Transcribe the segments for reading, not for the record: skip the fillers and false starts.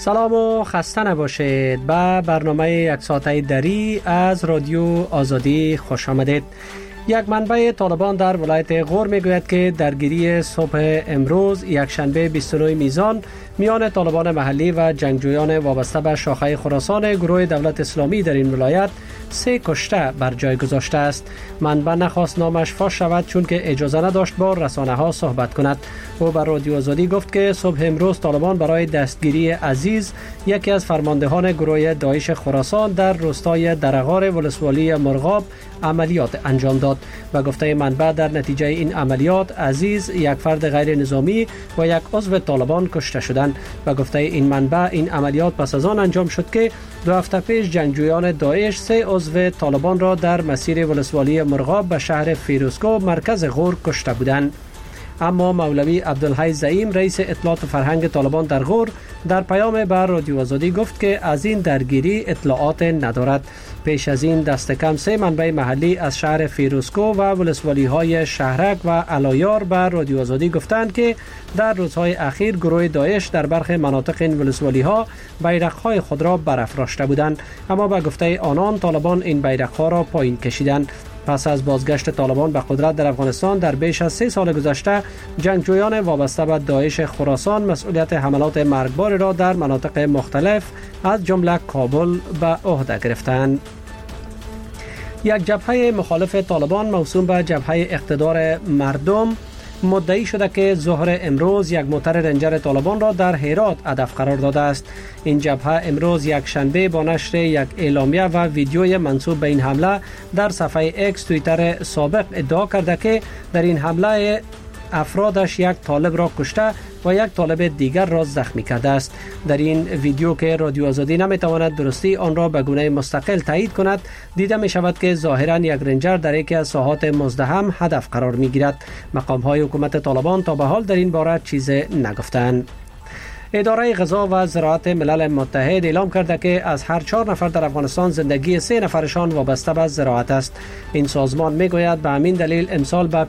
سلام و خسته نباشید. به برنامه یک ساعته دری از رادیو آزادی خوش آمدید. یک منبع طالبان در ولایت غور میگوید که درگیری صبح امروز یکشنبه 29 میزان میان طالبان محلی و جنگجویان وابسته به شاخه خراسان گروه دولت اسلامی در این ولایت 3 کشته بر جای گذاشته است. منبع نخواست نامش فاش شود چون که اجازه نداشت با رسانه ها صحبت کند. او بر رادیو آزادی گفت که صبح امروز طالبان برای دستگیری عزیز، یکی از فرماندهان گروه داعش خراسان، در روستای درغار ولسوالی مرغاب عملیات انجام داد. و گفته منبع در نتیجه این عملیات عزیز، یک فرد غیر نظامی و یک عضو طالبان کشته شدند. و گفته این منبع این عملیات پس از آن انجام شد که 2 هفته پیش جنگجویان داعش 3 عضو طالبان را در مسیر ولسوالی مرغاب به شهر فیروزکوه مرکز غور کشته بودند. اما مولوی عبدالحی زعیم رئیس اطلاعات و فرهنگ طالبان در غور در پیام بر رادیو آزادی گفت که از این درگیری اطلاعات ندارد. پیش از این دست کم 3 منبع محلی از شهر فیروزکوه و ولسوالی های شهرک و علایار بر رادیو آزادی گفتند که در روزهای اخیر گروه داعش در برخی مناطق این ولسوالی ها بیرق‌های خود را برافراشته بودند، اما به گفته آنان طالبان این بیرق‌ها را پایین کشیدند. پس از بازگشت طالبان به قدرت در افغانستان در بیش از 3 سال گذشته، جنگجویان وابسته به داعش خراسان مسئولیت حملات مرگبار را در مناطق مختلف از جمله کابل به عهده گرفتند. یک جبهه مخالف طالبان موسوم به جبهه اقتدار مردم مدعی شده که ظهر امروز یک موتر رنجر طالبان را در هرات هدف قرار داده است. این جبهه امروز یک شنبه با نشر یک اعلامیه و ویدیوی منسوب به این حمله در صفحه اکس توییتر سابق ادعا کرده که در این حمله افرادش یک طالب را کشته و یک طالب دیگر را زخمی کرده است. در این ویدیو که رادیو آزادی نمیتواند درستی آن را به گونه مستقل تایید کند، دیده می شود که ظاهرا یک رنجر در یکی از ساحات مزدحم هدف قرار می گیرد. مقام های حکومت طالبان تا به حال در این باره چیزی نگفتند. اداره غذا و زراعت ملل متحد اعلام کرده که از هر 4 نفر در افغانستان زندگی 3 نفرشان وابسته به زراعت است. این سازمان میگوید به همین دلیل امسال به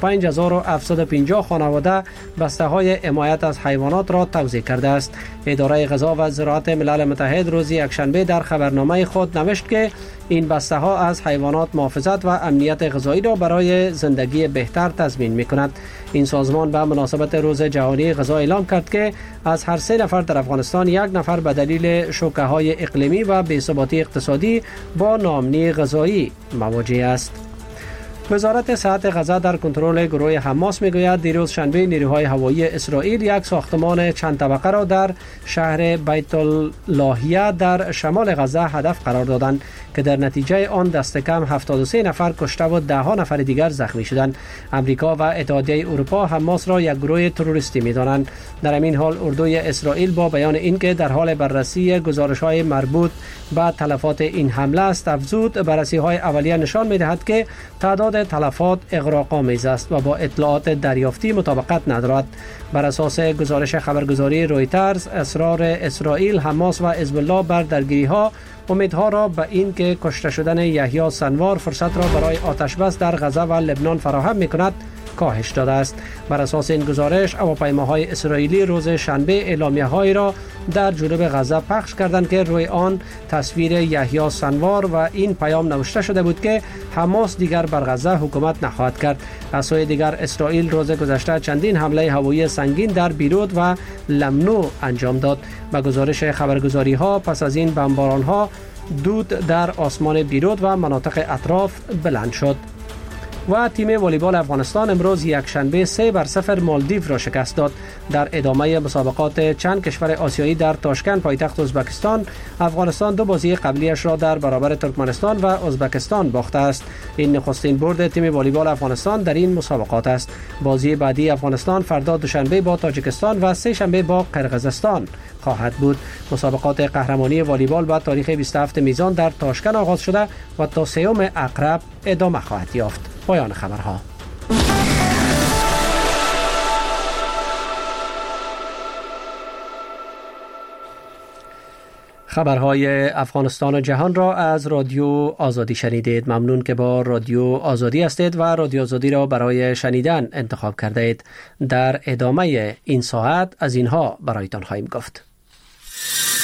55750 خانواده بسته های حمایت از حیوانات را توزیع کرده است. اداره غذا و زراعت ملل متحد روز یکشنبه در خبرنامه خود نوشت که این بسته ها از حیوانات محافظت و امنیت غذایی را برای زندگی بهتر تضمین می کند. این سازمان به مناسبت روز جهانی غذا اعلام کرد که از هر 3 نفر در افغانستان 1 نفر به دلیل شوکه های اقلیمی و بی‌ثباتی اقتصادی با ناامنی غذایی مواجه است. وزارت صحت غزه در کنترل گروه حماس میگوید دیروز شنبه نیروهای هوایی اسرائیل یک ساختمان چند طبقه را در شهر بیت اللهیه در شمال غزه هدف قرار دادند که در نتیجه آن دست کم 73 نفر کشته و 10 نفر دیگر زخمی شدند. امریکا و اتحادیه اروپا حماس را یک گروه تروریستی می‌دانند. در همین حال اردوی اسرائیل با بیان اینکه در حال بررسی گزارش‌های مربوط به تلفات این حمله است افزود، بررسی‌های اولیه نشان می‌دهد که تعداد تلفات اغراق‌آمیز است و با اطلاعات دریافتی مطابقت ندارد. بر اساس گزارش خبرگزاری رویترز، اصرار اسرائیل، حماس و حزب الله بر درگیری‌ها امیدها را به این که کشته شدن یحیی سنوار فرصت را برای آتش بس در غزه و لبنان فراهم می‌کند کاهش داده است. بر اساس این گزارش هواپیماهای اسرائیلی روز شنبه اعلامیه‌هایی را در جنوب غزه پخش کردند که روی آن تصویر یحیی سنوار و این پیام نوشته شده بود که حماس دیگر بر غزه حکومت نخواهد کرد. از سوی دیگر اسرائیل روز گذشته چندین حمله هوایی سنگین در بیروت و لمنو انجام داد. به گزارش خبرگزاری‌ها پس از این بمباران‌ها دود در آسمان بیروت و مناطق اطراف بلند شد. و تیم والیبال افغانستان امروز یکشنبه 3-0 مالدیو را شکست داد. در ادامه مسابقات چند کشور آسیایی در تاشکند پایتخت ازبکستان، افغانستان 2 بازی قبلیش را در برابر ترکمنستان و ازبکستان باخته است. این نخستین برد تیم والیبال افغانستان در این مسابقات است. بازی بعدی افغانستان فردا دوشنبه با تاجیکستان و سه شنبه با قرقیزستان خواهد بود. مسابقات قهرمانی والیبال با تاریخ 27 میزان در تاشکند آغاز شده و تا 3 اکرب ادامه خواهد یافت. پایان خبرها. خبرهای افغانستان و جهان را از رادیو آزادی شنیدید. ممنون که با رادیو آزادی هستید و رادیو آزادی را برای شنیدن انتخاب کرده اید. در ادامه این ساعت از اینها برایتان خواهیم گفت.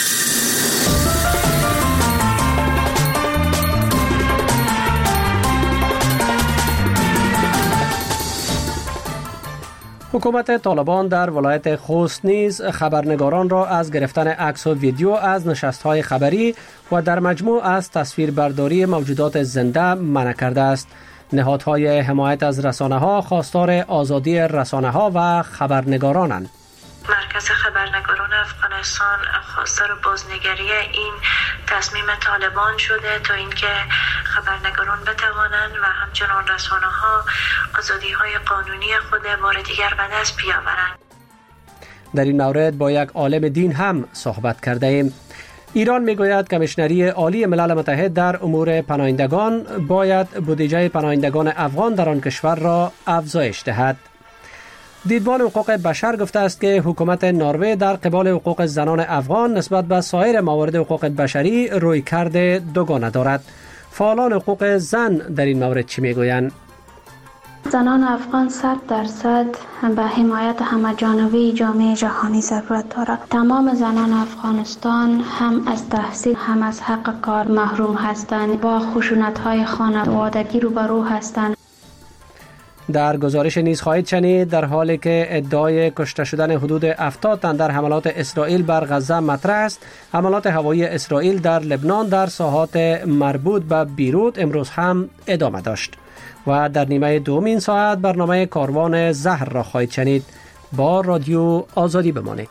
حکومت طالبان در ولایت خوست نیز خبرنگاران را از گرفتن عکس و ویدیو از نشست‌های خبری و در مجموع از تصویربرداری موجودات زنده منع کرده است. نهادهای حمایت از رسانه‌ها خواستار آزادی رسانه‌ها و خبرنگارانند. مرکز خبرنگاران افغانستان خواستار بازنگری این تصمیم طالبان شده تا اینکه خبرنگاران بتوانند و همچنان رسانه‌ها آزادی‌های قانونی خود بار دیگر به دست بیاورند. در این مورد با یک عالم دین هم صحبت کرده ایم. ایران میگوید کمیشنری عالی ملل متحد در امور پناهندگان باید بودجه پناهندگان افغان در آن کشور را افزایش دهد. دیدبان حقوق بشر گفته است که حکومت نروژ در قبال حقوق زنان افغان نسبت به سایر موارد حقوق بشری رویکرد دوگانه دارد. فعالان حقوق زن در این مورد چی میگویند؟ زنان افغان 100% به حمایت همه‌جانبه جامعه جهانی ضرورت دارد. تمام زنان افغانستان هم از تحصیل هم از حق کار محروم هستند، با خشونت‌های خانوادگی روبرو هستند. در گزارش نیز خواهید شنید در حالی که ادعای کشته شدن حدود 70 تن در حملات اسرائیل بر غزه مطرح است، حملات هوایی اسرائیل در لبنان در ساحات مربوط به بیروت امروز هم ادامه داشت. و در نیمه دوم این ساعت برنامه کاروان زهر را خواهید شنید. با رادیو آزادی بمانید.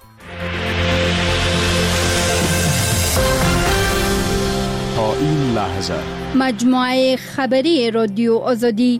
تا این لحظه مجموعه خبری رادیو آزادی.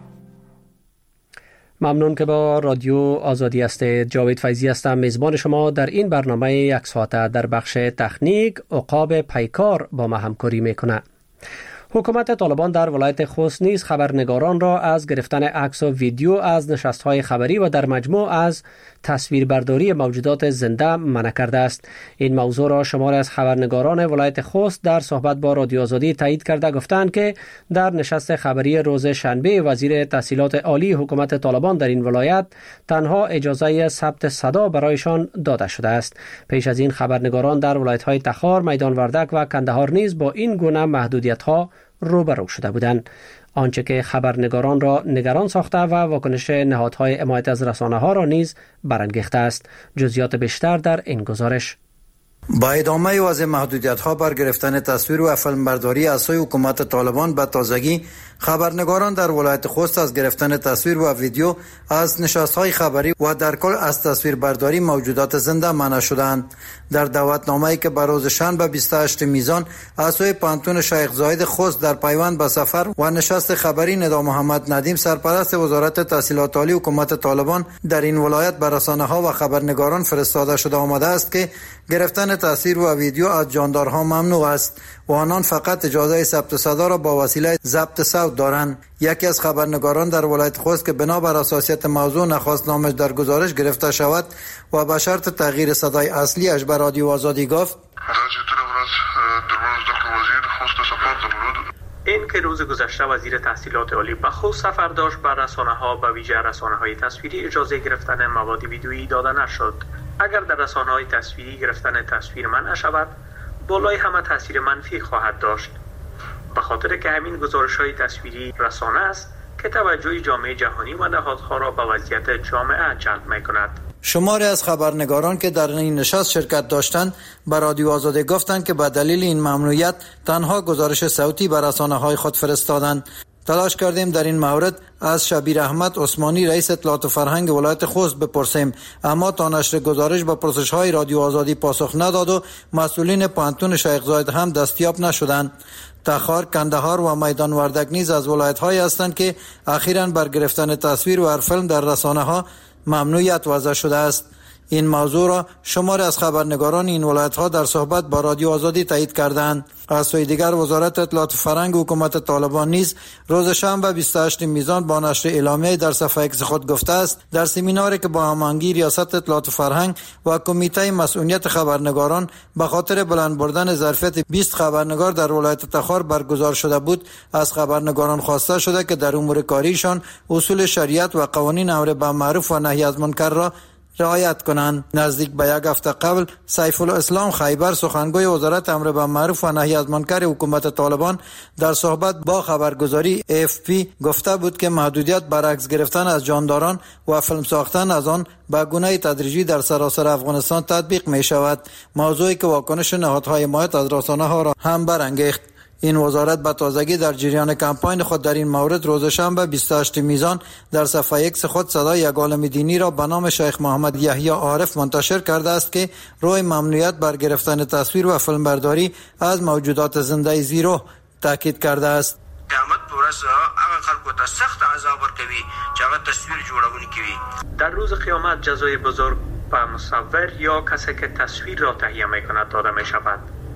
ممنون که با رادیو آزادی هستید. جاوید فیضی هستم، میزبان شما در این برنامه یک ساعته. در بخش تکنیک عقاب پیکار با ما همکاری میکنه. حکومت طالبان در ولایت خوست نیز خبرنگاران را از گرفتن عکس و ویدیو از نشست‌های خبری و در مجموع از تصویربرداری موجودات زنده منع کرده است. این موضوع را شماری از خبرنگاران ولایت خوست در صحبت با رادیو آزادی تایید کرده گفتند که در نشست خبری روز شنبه وزیر تحصیلات عالی حکومت طالبان در این ولایت تنها اجازه ثبت صدا برایشان داده شده است. پیش از این خبرنگاران در ولایت‌های تخار، میدان وردک و کندهار نیز با این گونه محدودیت‌ها روبرو شده بودند. آنچه که خبرنگاران را نگران ساخته و واکنش نهادهای حمایت از رسانه‌ها را نیز برانگیخته است. جزئیات بیشتر در این گزارش. با ادامه وضع محدودیت‌ها بر گرفتن تصویر و فیلمبرداری از سوی حکومت طالبان به تازگی خبرنگاران در ولایت خوست از گرفتن تصویر و ویدیو از نشست‌های خبری و در کل از تصویربرداری موجودات زنده منع شدند. در دعوتنامه‌ای که بر روز شنبه 28 میزان از سوی پانتون شیخ زاید خوست در پیوند به سفر و نشست خبری ندا محمد ندیم سرپرست وزارت تحصیلات عالی حکومت طالبان در این ولایت به رسانه‌ها و خبرنگاران فرستاده شده آمده است که گرفتن تصویر و ویدیو از جاندارها ممنوع است و آنان فقط اجازه ثبت صدا را با وسیله ضبط صوت دارند. یکی از خبرنگاران در ولایت خوست که بنابر حساسیت موضوع نخواست نامش در گزارش گرفته شود و به شرط تغییر صدای اصلیش به رادیو آزادی گفت: این که روز گذشته وزیر تحصیلات عالی به خوست سفر داشت، بر رسانه‌ها به ویژه رسانه‌های تصویری اجازه گرفتن مواد ویدیویی داده نشد. اگر در رسانه‌های تصویری گرفتن تصویر منع شود، بالای همه تاثیر منفی خواهد داشت. به خاطر که همین گزارش‌های تصویری رسانه است که توجه جامعه جهانی و نهادها را به وضعیت جامعه جلب می‌کند. شماری از خبرنگاران که در این نشست شرکت داشتند به رادیو آزادی گفتند که به دلیل این ممنوعیت تنها گزارش صوتی به رسانه‌های خود فرستادند. تلاش کردیم در این مورد از شبیر احمد عثمانی رئیس اطلاعات و فرهنگ ولایت خوست بپرسیم، اما تا نشر گزارش به پرسش‌های رادیو آزادی پاسخ نداد و مسئولین پانتون شیخ زاید هم دستیاب نشدند. تخار، کندهار و میدان وردک نیز از ولایت‌هایی هستند که اخیراً بر گرفتن تصویر و فیلم در رسانه‌ها ممنوعیت وضع شده است. این موضوع را شماری از خبرنگاران این ولایت‌ها در صحبت با رادیو آزادی تایید کردند. از سوی دیگر وزارت اطلاعات و فرهنگ حکومت طالبان نیز روز شنبه 28 میزان با نشر اعلامیه در صفحه ایکس خود گفته است در سمیناری که با هماهنگی ریاست اطلاعات و فرهنگ و کمیته مسئولیت خبرنگاران به خاطر بلند بردن ظرفیت 20 خبرنگار در ولایت تخار برگزار شده بود، از خبرنگاران خواسته شده که در امور کاریشان اصول شریعت و قوانین امر بالمعروف و نهی از منکر را رعایت کنند. نزدیک به یک هفته قبل سیف الاسلام خیبر سخنگوی وزارت امر بالمعروف و نهی از منکر حکومت طالبان در صحبت با خبرگزاری AFP گفته بود که محدودیت بر عکس گرفتن از جانداران و فیلم ساختن از آن به گونه تدریجی در سراسر افغانستان تطبیق می شود، موضوعی که واکنش نهادهای حمایت از رسانه‌ها را هم برانگیخت. این وزارت به تازگی در جریان کمپاین خود در این مورد روز شنبه 28 میزان در صفحه ایکس خود صدای یک عالم دینی را به نام شیخ محمد یحیی عارف منتشر کرده است که روی ممنوعیت بر گرفتن تصویر و فیلمبرداری از موجودات زنده زیرو تاکید کرده است. قیامت پورس هغه خلکو ته سخت عذاب ورکوي چې هغه تصویر جوړونکي کوي. در روز قیامت جزای بزرگ به مصور یا کسی که تصویر را تهیه میکند داده می شود.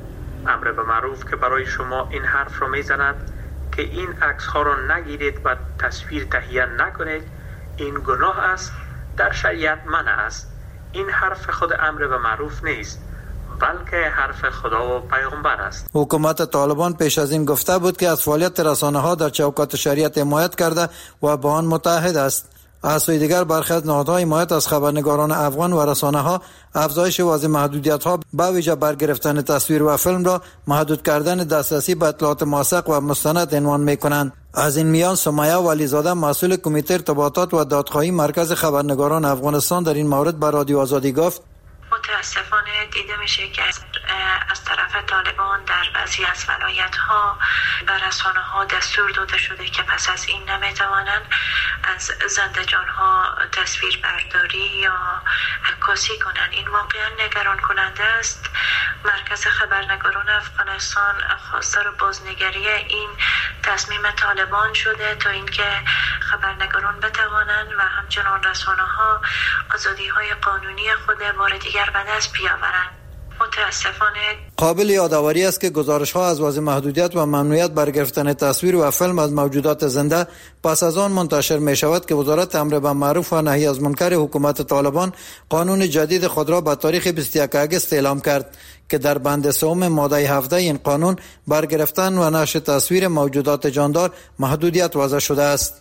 امر به معروف که برای شما این حرف را میزند که این عکس ها را نگیرید و تصویر تهیه نکنید، این گناه است، در شریعت منع است. این حرف خود امر به معروف نیست، بلکه حرف خدا و پیغمبر است. حکومت طالبان پیش از این گفته بود که از فعالیت رسانه ها در چوکات شریعت حمایت کرده و با آن متحد است. از سوی دیگر برخی از نهادهای حمایت از خبرنگاران افغان و رسانه ها افزایش وضع محدودیت ها به ویژه بر گرفتن تصویر و فیلم را محدود کردن دسترسی به اطلاعات موثق و مستند عنوان می کنند. از این میان سمیه ولیزاده مسئول کمیته ارتباطات و دادخواهی مرکز خبرنگاران افغانستان در این مورد به رادیو آزادی گفت: متاسفانه دیده میشه که از طرف طالبان در بعضی از ولایت‌ها و رسانه‌ها دستور داده شده که پس از این نمیتوانند از زنده‌جان‌ها تصویر برداری یا عکاسی کنند. این واقعا نگران کننده است. مرکز خبرنگاران افغانستان خواستار بازنگری این تصمیم طالبان شده تا اینکه خبرنگاران بتوانند و همچنان رسانه‌ها آزادی‌های قانونی خود بار دیگر به دست بیاورند. متاسفانه قابل یادآوری است که گزارش‌ها از وضع محدودیت و ممنوعیت بر گرفتن تصویر و فیلم از موجودات زنده پس از آن منتشر می شود که وزارت امر بالمعروف و نهی از منکر حکومت طالبان قانون جدید خود را به تاریخ 21 اگست اعلام کرد که در بند سوم ماده 17 این قانون بر گرفتن و نشر تصویر موجودات جاندار محدودیت وضع شده است.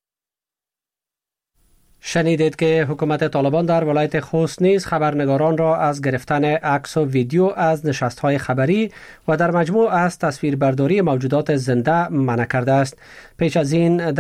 شنیدید که حکومت طالبان در ولایت خوست نیز خبرنگاران را از گرفتن عکس و ویدیو از نشست‌های خبری و در مجموع از تصویربرداری موجودات زنده منع کرده است. پیش از این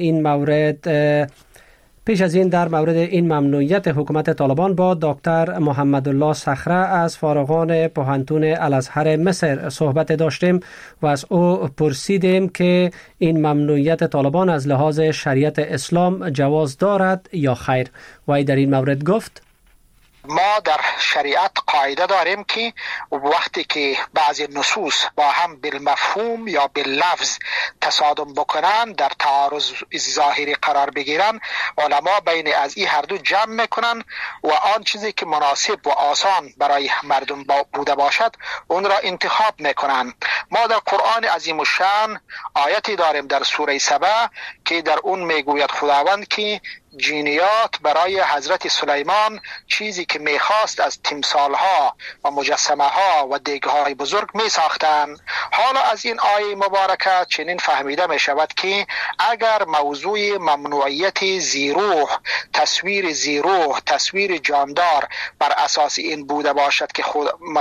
در مورد این ممنوعیت حکومت طالبان با دکتر محمد الله صخره از فارغان پوهنتون الازهر مصر صحبت داشتیم و از او پرسیدیم که این ممنوعیت طالبان از لحاظ شریعت اسلام جواز دارد یا خیر. و در این مورد گفت: ما در شریعت قاعده داریم که وقتی که بعضی نصوص با هم بالمفهوم یا باللفظ تصادم بکنن، در تعارض ظاهری قرار بگیرن، علما بین از این هر دو جمع میکنن و آن چیزی که مناسب و آسان برای مردم بوده باشد اون را انتخاب میکنن. ما در قرآن عظیم الشان آیتی داریم در سوره سبع که در اون میگوید خداوند که جینیات برای حضرت سلیمان چیزی که میخواست از تمثالها و مجسمه ها و دیگهای بزرگ میساختن. حالا از این آیه مبارکه چنین فهمیده میشود که اگر موضوع ممنوعیت زیروح، تصویر زیروح، تصویر جاندار بر اساس این بوده باشد که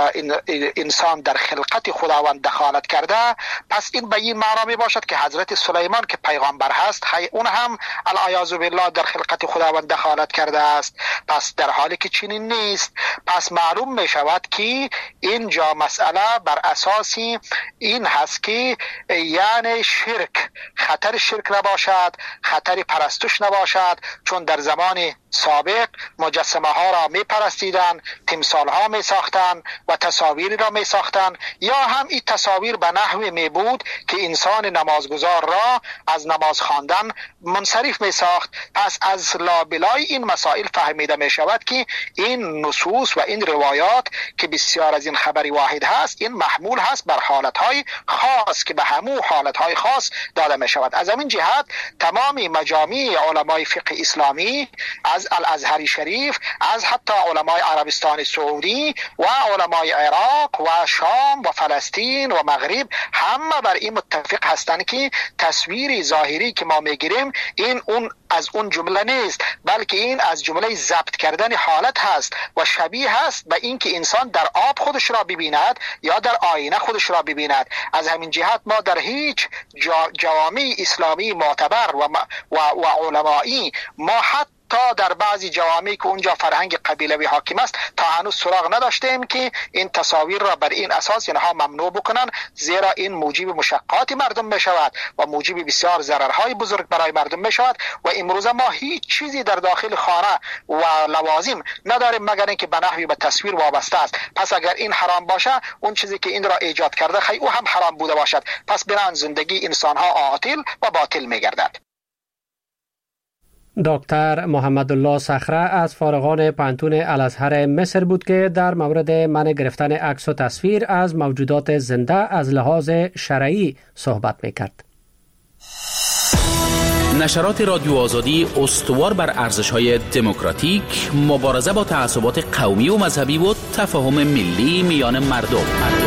انسان در خلقت خداوند دخالت کرده، پس این به این معنا می باشد که حضرت سلیمان که پیغمبر هست اون هم العیاذ بالله در خلقت خداوند دخالت کرده است. پس در حالی که چنین نیست، پس معلوم می شود که اینجا مسئله بر اساس این هست که یعنی شرک، خطر شرک نباشد، خطر پرستش نباشد، چون در زمان سابق مجسمه ها را می پرستیدن، تمثال ها می ساختن و تصاویر را می ساختن، یا هم این تصاویر به نحوی می بود که انسان نمازگزار را از نماز خواندن منصرف می ساخت. پس از لابلای این مسائل فهمیده می شود که این نصوص و این روایات که بسیار از این خبری واحد هست، این محمول هست بر حالتهای خاص که به همو حالتهای خاص داده می شود. از همین جهت تمام مجامع علمای فقه اسلامی، از الازهر شریف، از حتی علمای عربستان سعودی و علمای عراق و شام و فلسطین و مغرب، همه بر این متفق هستند که تصویر ظاهری که ما میگیریم این اون از اون جمله نیست، بلکه این از جمله ضبط کردن حالت هست و شبیه هست به اینکه انسان در آب خودش را ببیند یا در آینه خودش را ببیند. از همین جهت ما در هیچ جوامع اسلامی معتبر و علمایی، ما حتی در بعضی جوامعی که اونجا فرهنگ قبیلوی حاکم است تا هنوز سراغ نداشتیم که این تصاویر را بر این اساس اینها ممنوع بکنن، زیرا این موجب مشقات مردم می شود و موجب بسیار ضررهای بزرگ برای مردم می شود و امروز ما هیچ چیزی در داخل خانه و لوازم نداریم مگر اینکه به نحوی به تصویر وابسته است. پس اگر این حرام باشه، اون چیزی که این را ایجاد کرده خیلی او هم حرام بوده باشد. پس بنان زندگی انسان ها عاطل و باطل می گردد. دکتر محمد الله صخره از فارغان پانتون الازهر مصر بود که در مورد منع گرفتن عکس و تصویر از موجودات زنده از لحاظ شرعی صحبت میکرد. نشرات رادیو آزادی استوار بر ارزش‌های دموکراتیک، مبارزه با تعصبات قومی و مذهبی و تفاهم ملی میان مردم.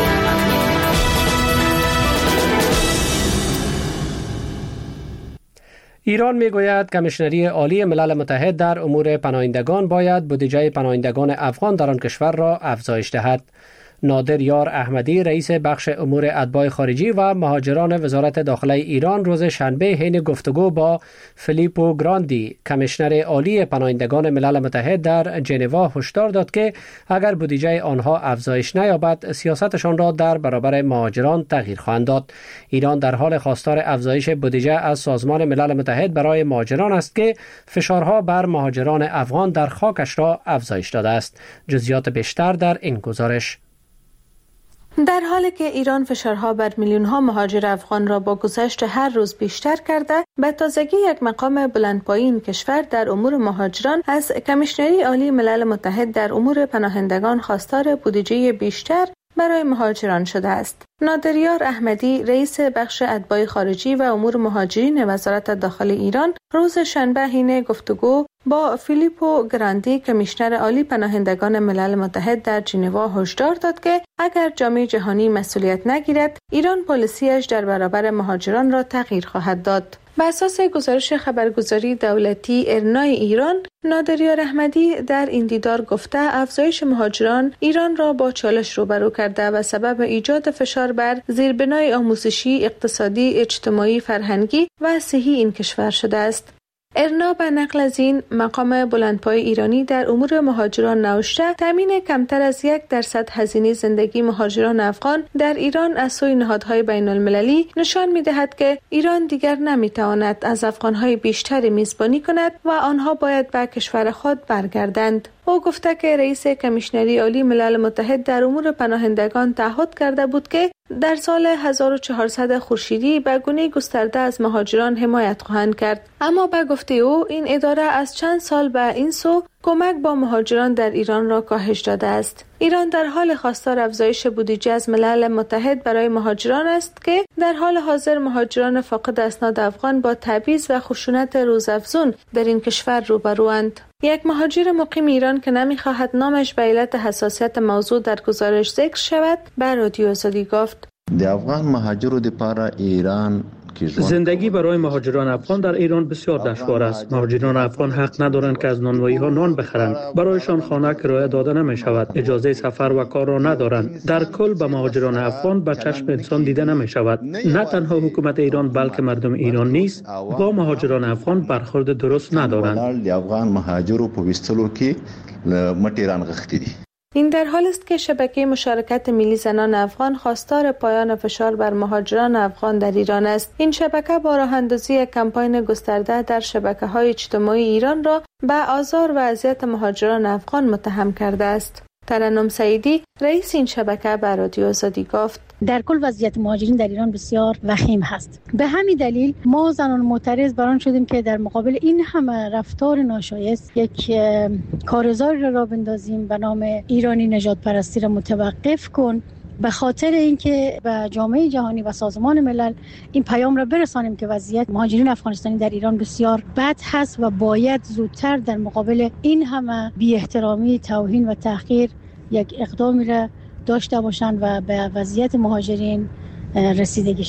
ایران میگوید کمیشنری عالی ملل متحد در امور پناهندگان باید بودجه پناهندگان افغان در آن کشور را افزایش دهد. نادر یار احمدی رئیس بخش امور اتباع خارجی و مهاجران وزارت داخله ایران روز شنبه حین گفتگو با فیلیپو گراندی کمیشنر عالی پناهندگان ملل متحد در ژنوا هشدار داد که اگر بودجه آنها افزایش نیابد سیاستشان را در برابر مهاجران تغییر خواهند داد. ایران در حال خواستار افزایش بودجه از سازمان ملل متحد برای مهاجران است که فشارها بر مهاجران افغان در خاکش را افزایش داده است. جزئیات بیشتر در این گزارش. در حالی که ایران فشارها بر میلیون‌ها مهاجر افغان را با گذشت هر روز بیشتر کرده، به تازگی یک مقام بلندپایین کشور در امور مهاجران از کمیشنری عالی ملل متحد در امور پناهندگان خواستار بودجه بیشتر برای مهاجران شده است. نادر یار احمدی رئیس بخش اتباع خارجی و امور مهاجرین وزارت داخل ایران روز شنبه حین گفتگو با فیلیپو گراندی کمیشنر عالی پناهندگان ملل متحد در ژنوا هشدار داد که اگر جامعه جهانی مسئولیت نگیرد، ایران پالیسیش در برابر مهاجران را تغییر خواهد داد. بر اساس گزارش خبرگزاری دولتی ارنای ایران، نادر یار احمدی در این دیدار گفته افزایش مهاجران ایران را با چالش روبرو کرده و سبب ایجاد فشار بر زیربنای آموزشی، اقتصادی، اجتماعی، فرهنگی و صحی این کشور شده است. ارنا به نقل از این مقام بلندپای ایرانی در امور مهاجران نوشته تامین کمتر از 1% هزینه زندگی مهاجران افغان در ایران از سوی نهادهای بین المللی نشان می‌دهد که ایران دیگر نمی‌تواند از افغان‌های بیشتری میزبانی کند و آنها باید به کشور خود برگردند. او گفته که رئیس کمیشنری عالی ملل متحد در امور پناهندگان تعهد کرده بود که در سال 1400 خورشیدی به گونه گسترده از مهاجران حمایت خواهند کرد. اما به گفته او این اداره از چند سال به این سو کمک با مهاجران در ایران را کاهش داده است. ایران در حال خواستار افزایش بودجه از ملل متحد برای مهاجران است که در حال حاضر مهاجران فاقد اسناد افغان با تبعیض و خشونت روزافزون در این کشور روبروند. یک مهاجر مقیم ایران که نمی‌خواهد نامش به علت حساسیت موضوع در گزارش ذکر شود، به رادیو آزادی گفت: زندگی برای مهاجران افغان در ایران بسیار دشوار است. مهاجران افغان حق ندارند که از نانوایی ها نان بخرند. برایشان خانه کرایه داده نمی شود. اجازه سفر و کار را ندارند. در کل به مهاجران افغان به چشم انسان دیده نمی شود. نه تنها حکومت ایران بلکه مردم ایران نیز با مهاجران افغان برخورد درست ندارند. این در حال است که شبکه مشارکت ملی زنان افغان خواستار پایان فشار بر مهاجران افغان در ایران است. این شبکه با راه اندازی یک کمپاین گسترده در شبکه‌های اجتماعی ایران را به آزار و اذیت مهاجران افغان متهم کرده است. ترنم سعیدی رئیس این شبکه به رادیو آزادی گفت: در کل وضعیت مهاجرین در ایران بسیار وخیم هست. به همین دلیل ما زنان معترض بران شدیم که در مقابل این همه رفتار ناشایست یک کارزاری را بندازیم به نام ایرانی نژاد پرستی را متوقف کن، به خاطر اینکه به جامعه جهانی و سازمان ملل این پیام را برسانیم که وضعیت مهاجرین افغانستانی در ایران بسیار بد هست و باید زودتر در مقابل این همه بی احترامی، توهین و تحقیر یک اقدامی را داشته باشند و به وضعیت مهاجرین رسیدگی شود.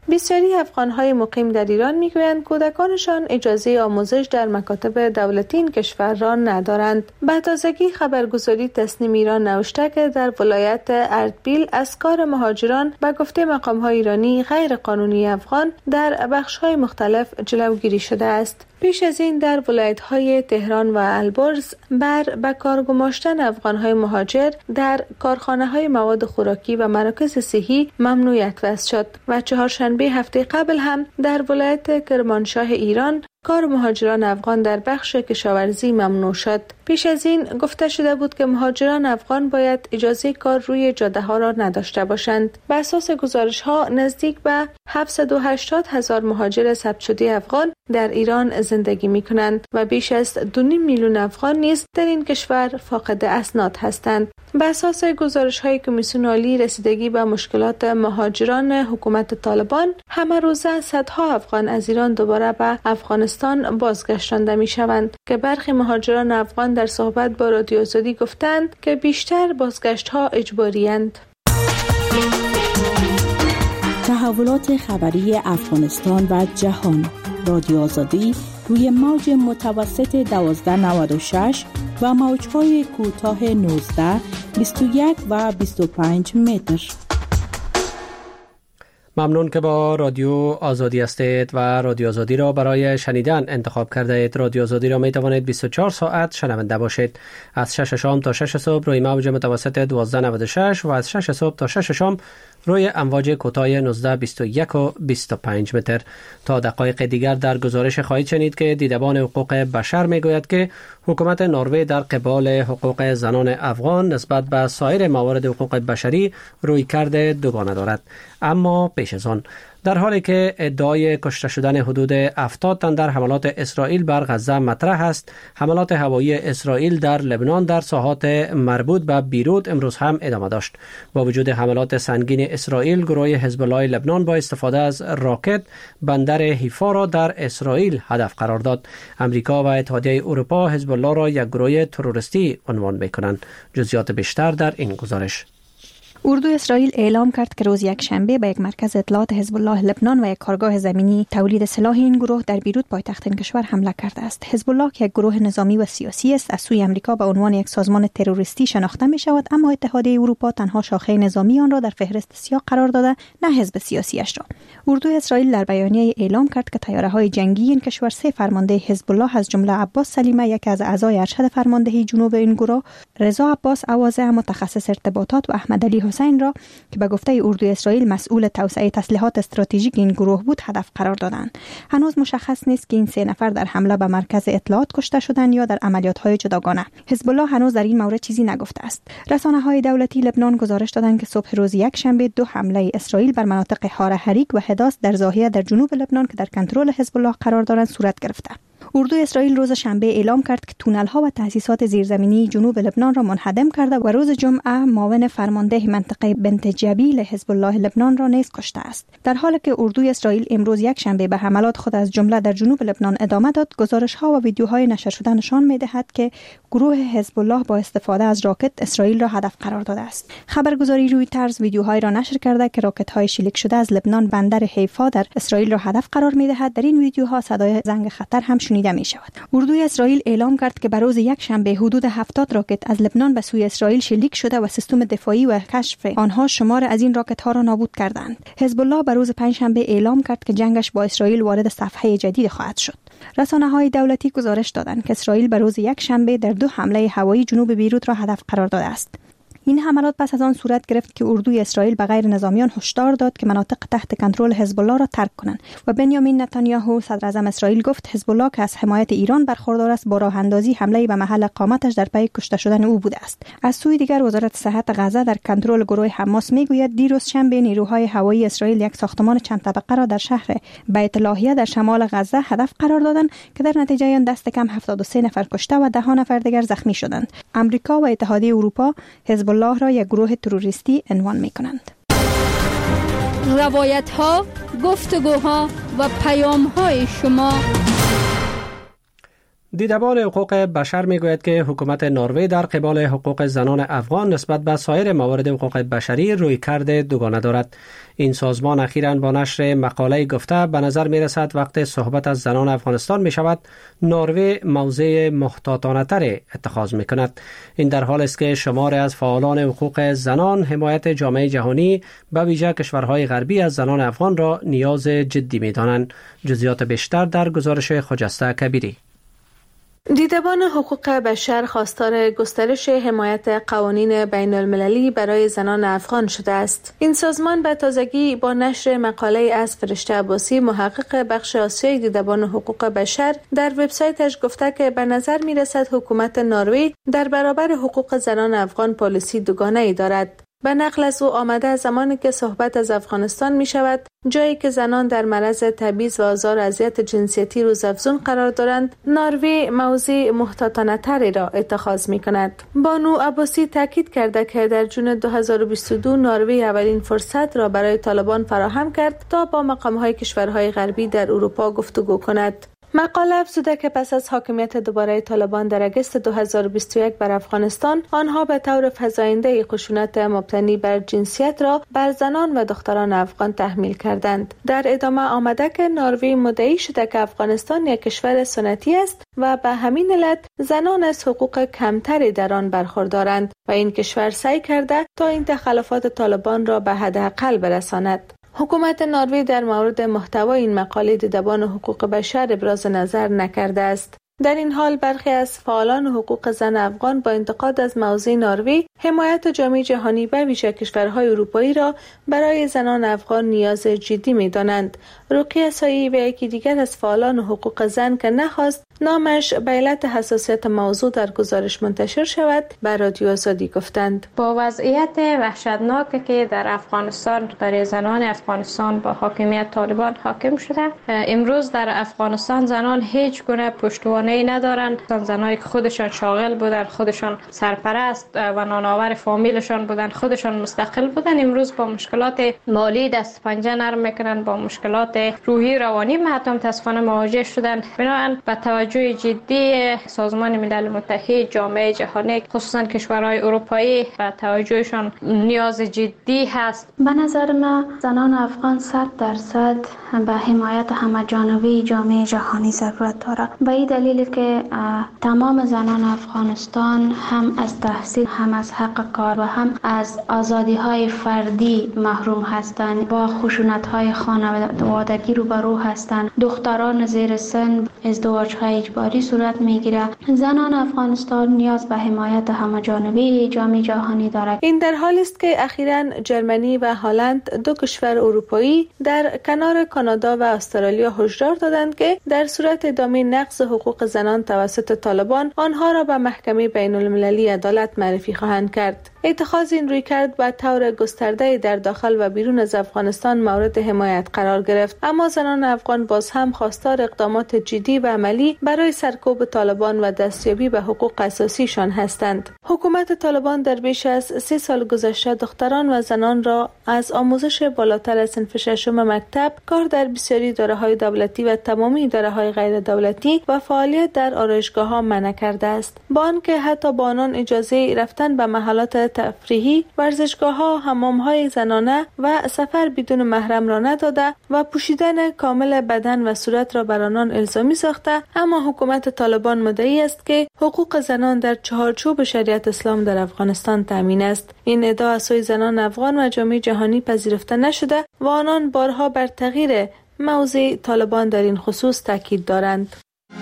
بسیاری افغان‌های مقیم در ایران میگویند کودکانشان اجازه آموزش در مکاتب دولتی این کشور را ندارند. به تازگی خبرگزاری تسنیم ایران نوشته که در ولایت اردبیل از کار مهاجران به گفته مقام‌های ایرانی غیر قانونی افغان در بخش‌های مختلف جلوگیری شده است. پیش از این در ولایت‌های تهران و البرز به کار گماشتن افغان‌های مهاجر در کارخانه‌های مواد خوراکی و مراکز صحی ممنوعیت وضع شد و چهارشنبه هفته قبل هم در ولایت کرمانشاه ایران کار مهاجران افغان در بخش کشاورزی ممنوع شد. پیش از این گفته شده بود که مهاجران افغان باید اجازه کار روی جاده‌ها را نداشته باشند. بر اساس گزارش‌ها نزدیک به 780,000 مهاجر ثبت شده افغان در ایران زندگی می‌کنند و بیش از 2.5 میلیون افغان نیز در این کشور فاقد اسناد هستند. بر اساس گزارش‌های کمیسیون عالی رسیدگی به مشکلات مهاجران حکومت طالبان، همه روزه صدها افغان از ایران دوباره به افغانستان بازگشتانده می‌شوند که برخی مهاجران افغان در صحبت با رادیو آزادی گفتند که بیشتر بازگشت‌ها اجباری‌اند. تحولات خبری افغانستان و جهان. رادیو آزادی روی موج متوسط 1296 و موج‌های کوتاه 19، 21 و 25 متر. ممنون که با رادیو آزادی هستید و رادیو آزادی را برای شنیدن انتخاب کرده اید. رادیو آزادی را می توانید 24 ساعت شنونده باشید. از 6 شام تا 6 صبح روی موج متوسط 1296 و از 6 صبح تا 6 شام روی امواج کوتاه 19، 21 و 25 متر. تا دقایق دیگر در گزارش خواهید شنید که دیدبان حقوق بشر می گوید که حکومت نروژ در قبال حقوق زنان افغان نسبت به سایر موارد حقوق بشری رویکرد دوگانه دارد. اما پیش از آن، در حالی که ادعای کشته شدن حدود 70 تن در حملات اسرائیل بر غزه مطرح است، حملات هوایی اسرائیل در لبنان در ساحات مربوط به بیروت امروز هم ادامه داشت. با وجود حملات سنگین اسرائیل، گروه حزب الله لبنان با استفاده از راکت بندر حیفا را در اسرائیل هدف قرار داد. امریکا و اتحادیه اروپا حزب الله را یک گروه تروریستی عنوان می‌کنند. جزئیات بیشتر در این گزارش. اردو اسرائیل اعلام کرد که روز یکشنبه به یک مرکز اطلاعات حزب الله لبنان و یک کارگاه زمینی تولید سلاح این گروه در بیروت پایتخت این کشور حمله کرده است. حزب الله که یک گروه نظامی و سیاسی است، از سوی امریکا به عنوان یک سازمان تروریستی شناخته می شود، اما اتحادیه اروپا تنها شاخه نظامی آن را در فهرست سیاه قرار داده، نه حزب سیاسیش را. اردو اسرائیل در بیانیه اعلام کرد که طیاره‌های جنگی این کشور 3 فرمانده حزب الله از جمله عباس سلیمه، یکی از اعضای ارشد فرماندهی جنوب این گروه، رضا عباس اوازه متخصص ارتباطات و احمد علی حسین را که به گفته اردو اسرائیل مسئول توسعه تسلیحات استراتژیک این گروه بود هدف قرار دادند. هنوز مشخص نیست که این 3 نفر در حمله به مرکز اطلاعات کشته شدند یا در عملیات‌های جداگانه. حزب الله هنوز در این مورد چیزی نگفته است. رسانه‌های دولتی لبنان گزارش دادند که صبح روز یکشنبه 2 حمله اسرائیل بر مناطق حاره حریک و حداس در ضاحیه در جنوب لبنان که در کنترل حزب الله قرار دارند صورت گرفته. اردو اسرائیل روز شنبه اعلام کرد که تونل‌ها و تأسیسات زیرزمینی جنوب لبنان را منهدم کرده و روز جمعه معاون فرمانده منطقه بنت جبیل حزب الله لبنان را نیز کشته است. در حالی که اردو اسرائیل امروز یکشنبه به حملات خود از جمله در جنوب لبنان ادامه داد، گزارش‌ها و ویدیوهای نشر شده نشان می‌دهد که گروه حزب الله با استفاده از راکت اسرائیل را هدف قرار داده است. خبرگزاری رویترز ویدیوهایی را نشر کرده که راکت‌های شلیک شده از لبنان بندر حیفا در اسرائیل را هدف قرار می‌دهد. در این ویدیوها صدای زنگ خطر هم شنیده می‌شود. اردو اسرائیل اعلام کرد که به روز یکشنبه حدود 70 راکت از لبنان به سوی اسرائیل شلیک شده و سیستم دفاعی و کشف آنها شمار از این راکت‌ها را نابود کردند. حزب الله به روز پنجشنبه اعلام کرد که جنگش با اسرائیل وارد صفحه جدید خواهد شد. رسانه‌های دولتی گزارش دادند که اسرائیل به روز یکشنبه در 2 حمله هوایی جنوب بیروت را هدف قرار داده است. این حملات پس از آن صورت گرفت که اردوی اسرائیل به غیر نظامیان هشدار داد که مناطق تحت کنترل حزب الله را ترک کنند و بنیامین نتانیاهو صدر اعظم اسرائیل گفت حزب الله که از حمایت ایران برخوردار است با راه اندازی حمله به محل اقامتش در پی کشته شدن او بوده است. از سوی دیگر وزارت صحت غزه در کنترل گروه حماس میگوید دیروز شنبه نیروهای هوایی اسرائیل یک ساختمان چند طبقه را در شهر بیت لاهیه در شمال غزه هدف قرار دادند که در نتیجه آن دست کم 73 نفر کشته و 10 نفر دیگر زخمی شدند. آمریکا و اتحادیه اروپا حزب الله را یک گروه تروریستی عنوان می‌کنند. روایت‌ها، گفتگوها و پیام‌های شما. دیدبان حقوق بشر میگوید که حکومت نروژ در قبال حقوق زنان افغان نسبت به سایر موارد حقوق بشری رویکرد دوگانه دارد. این سازمان اخیراً با نشر مقاله گفته به نظر می رسد وقت صحبت از زنان افغانستان می شود نروژ موضع محتاطانه تر اتخاذ می کند. این در حال است که شماری از فعالان حقوق زنان حمایت جامعه جهانی به ویژه کشورهای غربی از زنان افغان را نیاز جدی می دانند. جزئیات بیشتر در گزارش خجسته کبیری. دیدبان حقوق بشر خواستار گسترش حمایت قوانین بین المللی برای زنان افغان شده است. این سازمان به تازگی با نشر مقاله از فرشته عباسی محقق بخش آسیای دیدبان حقوق بشر در وبسایتش گفته که به نظر می رسد حکومت نروژ در برابر حقوق زنان افغان پالیسی دوگانه‌ای دارد. به نقل از او آمده زمانی که صحبت از افغانستان می شود، جایی که زنان در معرض تبعیض و آزار و اذیت جنسیتی روزافزون قرار دارند، نروژ موضع محتاطانه تری را اتخاذ می کند. بانو عباسی تاکید کرده که در جون 2022 نروژ اولین فرصت را برای طالبان فراهم کرد تا با مقام‌های کشورهای غربی در اروپا گفتگو کند. مقاله افزوده که پس از حاکمیت دوباره طالبان در اگست 2021 بر افغانستان، آنها به طور فزاینده خشونت مبتنی بر جنسیت را بر زنان و دختران افغان تحمیل کردند. در ادامه آمده که نروژ مدعی شده که افغانستان یک کشور سنتی است و به همین علت زنان از حقوق کمتری در آن برخوردارند و این کشور سعی کرده تا این تخلفات طالبان را به حداقل برساند. حکومت نروژ در مورد محتوای این مقاله دیدبان حقوق بشر ابراز نظر نکرده است. در این حال برخی از فعالان حقوق زن افغان با انتقاد از موضع نروژ حمایت جامعه جهانی به ویژه کشورهای اروپایی را برای زنان افغان نیاز جدی می‌دانند. رقیه سایی و یکی دیگر از فعالان حقوق زن که نخواست نامش به علت حساسیت موضوع در گزارش منتشر شود به رادیو آزادی گفتند. با وضعیت وحشتناکی که در افغانستان برای زنان افغانستان با حاکمیت طالبان حاکم شده، امروز در افغانستان زنان هیچ گونه پشتوانه‌ای ندارند. زنایی که خودشان شاغل بودن، خودشان سرپرست و نانآور فامیلشان بودن، خودشان مستقل بودن، امروز با مشکلات مالی دست پنجه نرم میکنن، با مشکلات روحی روانی حتی متاسفانه مواجه شدن. بنابراین با توجه جدی سازمان ملل متحد، جامعه جهانی، خصوصا کشورهای اروپایی و توجهشان نیاز جدی هست. به نظر من زنان افغان 100% به حمایت همه‌جانبه جامعه جهانی ضرورت داره. به این دلیل که تمام زنان افغانستان هم از تحصیل، هم از حق کار و هم از آزادی‌های فردی محروم هستند، با خشونت‌های خانوادگی روبرو هستند. دختران زیر سن ازدواج‌های اجباری صورت می‌گیرد. زنان افغانستان نیاز به حمایت همه‌جانبه جامعه جهانی دارد. این در حالی است که اخیراً جرمنی و هلند، دو کشور اروپایی، در کنار کانادا و استرالیا هشدار دادند که در صورت ادامه نقض حقوق زنان توسط طالبان آنها را به محکمه بین المللی عدالت معرفی خواهند کرد. اتخاذ این رویکرد به طور گسترده در داخل و بیرون از افغانستان مورد حمایت قرار گرفت، اما زنان افغان باز هم خواستار اقدامات جدی و عملی برای سرکوب طالبان و دستیابی به حقوق اساسیشان هستند. حکومت طالبان در بیش از 3 سال گذشته دختران و زنان را از آموزش بالاتر از صنف ششم مکتب، کار در بسیاری اداره‌های دولتی و تمامی اداره‌های غیر دولتی و فعالیت در آرایشگاه‌ها منع کرده است، با آنکه حتی با آنان اجازه رفتن به محلات تفریحی، ورزشگاه‌ها، حمام‌های زنانه و سفر بدون محرم را نداده و پوشیدن کامل بدن و صورت را بر آنان الزامی ساخته. اما حکومت طالبان مدعی است که حقوق زنان در چهارچوب شریعت اسلام در افغانستان تامین است. این ادعا از سوی زنان افغان و جامعه جهانی پذیرفته نشده و آنان بارها بر تغییر موضع طالبان در این خصوص تاکید دارند.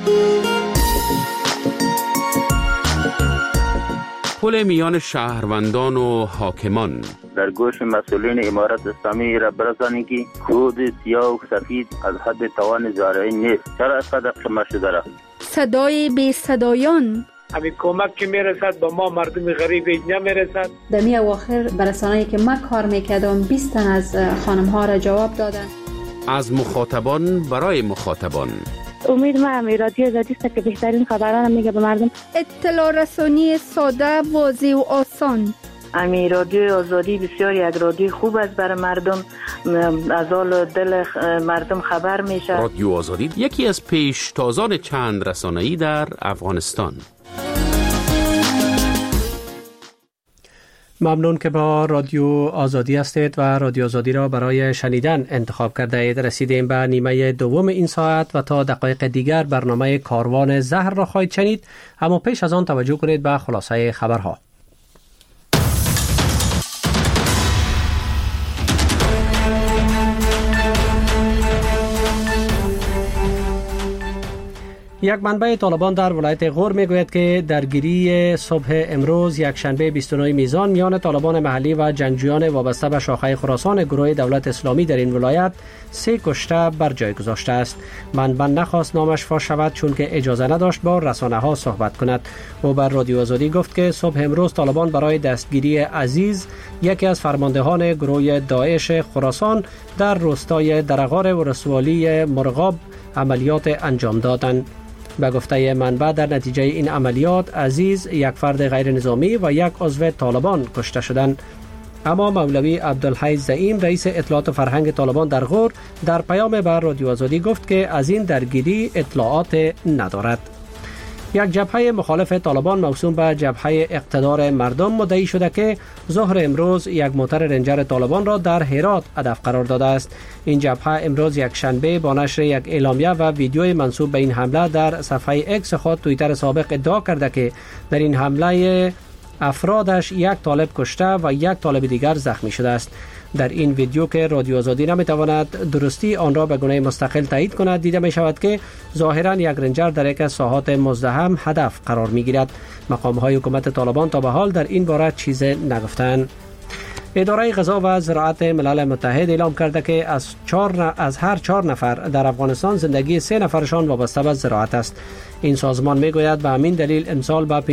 پل میان شهروندان و حاکمان در گوش مسئولین امارت اسلامی را برسانید که کود سیاه و سفید از حد توان زارعی نیست. چرا اینقدر قیمت شده را؟ صدای بی صدایان، همین کمک که میرسد با ما مردم غریب نمیرسد. در می اواخر برسانه‌ای که من کار میکردم 20 تن از خانم ها را جواب دادن. از مخاطبان برای مخاطبان. امید من رادیو آزادی است که بهترین خبران میگه به مردم. اطلاع رسانی ساده، واضح و آسان. امی رادیو آزادی بسیار یک رادیو خوب است برای مردم، از حال دل مردم خبر میشه. رادیو آزادی یکی از پیشتازان چند رسانه‌ای در افغانستان. ممنون که با رادیو آزادی هستید و رادیو آزادی را برای شنیدن انتخاب کرده اید. رسیدیم به نیمه دوم این ساعت و تا دقایق دیگر برنامه کاروان زهر را خواهید شنید، اما پیش از آن توجه کنید به خلاصه خبرها. یک منبع طالبان در ولایت غور میگوید که درگیری صبح امروز یکشنبه 29 میزان میان طالبان محلی و جنگجویان وابسته به شاخه خراسان گروه دولت اسلامی در این ولایت 3 کشته بر جای گذاشته است. منبع نخواست نامش فاش شود چون که اجازه نداشت با رسانه ها صحبت کند. او بر رادیو آزادی گفت که صبح امروز طالبان برای دستگیری عزیز، یکی از فرماندهان گروه داعش خراسان، در روستای درغار ولسوالی مرغاب عملیات انجام دادند. به گفته منبع در نتیجه این عملیات عزیز، یک فرد غیر نظامی و یک عضو طالبان کشته شدند. اما مولوی عبدالحی زعیم رئیس اطلاعات و فرهنگ طالبان در غور در پیام بر رادیو آزادی گفت که از این درگیری اطلاعات ندارد. یک جبهه مخالف طالبان موسوم به جبهه اقتدار مردم مدعی شده که ظهر امروز یک موتر رنجر طالبان را در هرات هدف قرار داده است. این جبهه امروز یک شنبه با نشر یک اعلامیه و ویدیوی منسوب به این حمله در صفحه اکس خود توییتر سابق ادعا کرده که در این حمله افرادش یک طالب کشته و یک طالب دیگر زخمی شده است. در این ویدیو که رادیو آزادی نمیتواند درستی آن را به گونه مستقل تایید کند، دیده می شود که ظاهرا یک رنجر در یک از ساحات مزدحم هدف قرار می گیرد. مقام های حکومت طالبان تا به حال در این باره چیزی نگفتند. اداره غذا و زراعت ملل متحد اعلام کرده که از هر 4 نفر در افغانستان زندگی 3 نفرشان وابسته به زراعت است. این سازمان میگوید به همین دلیل امسال به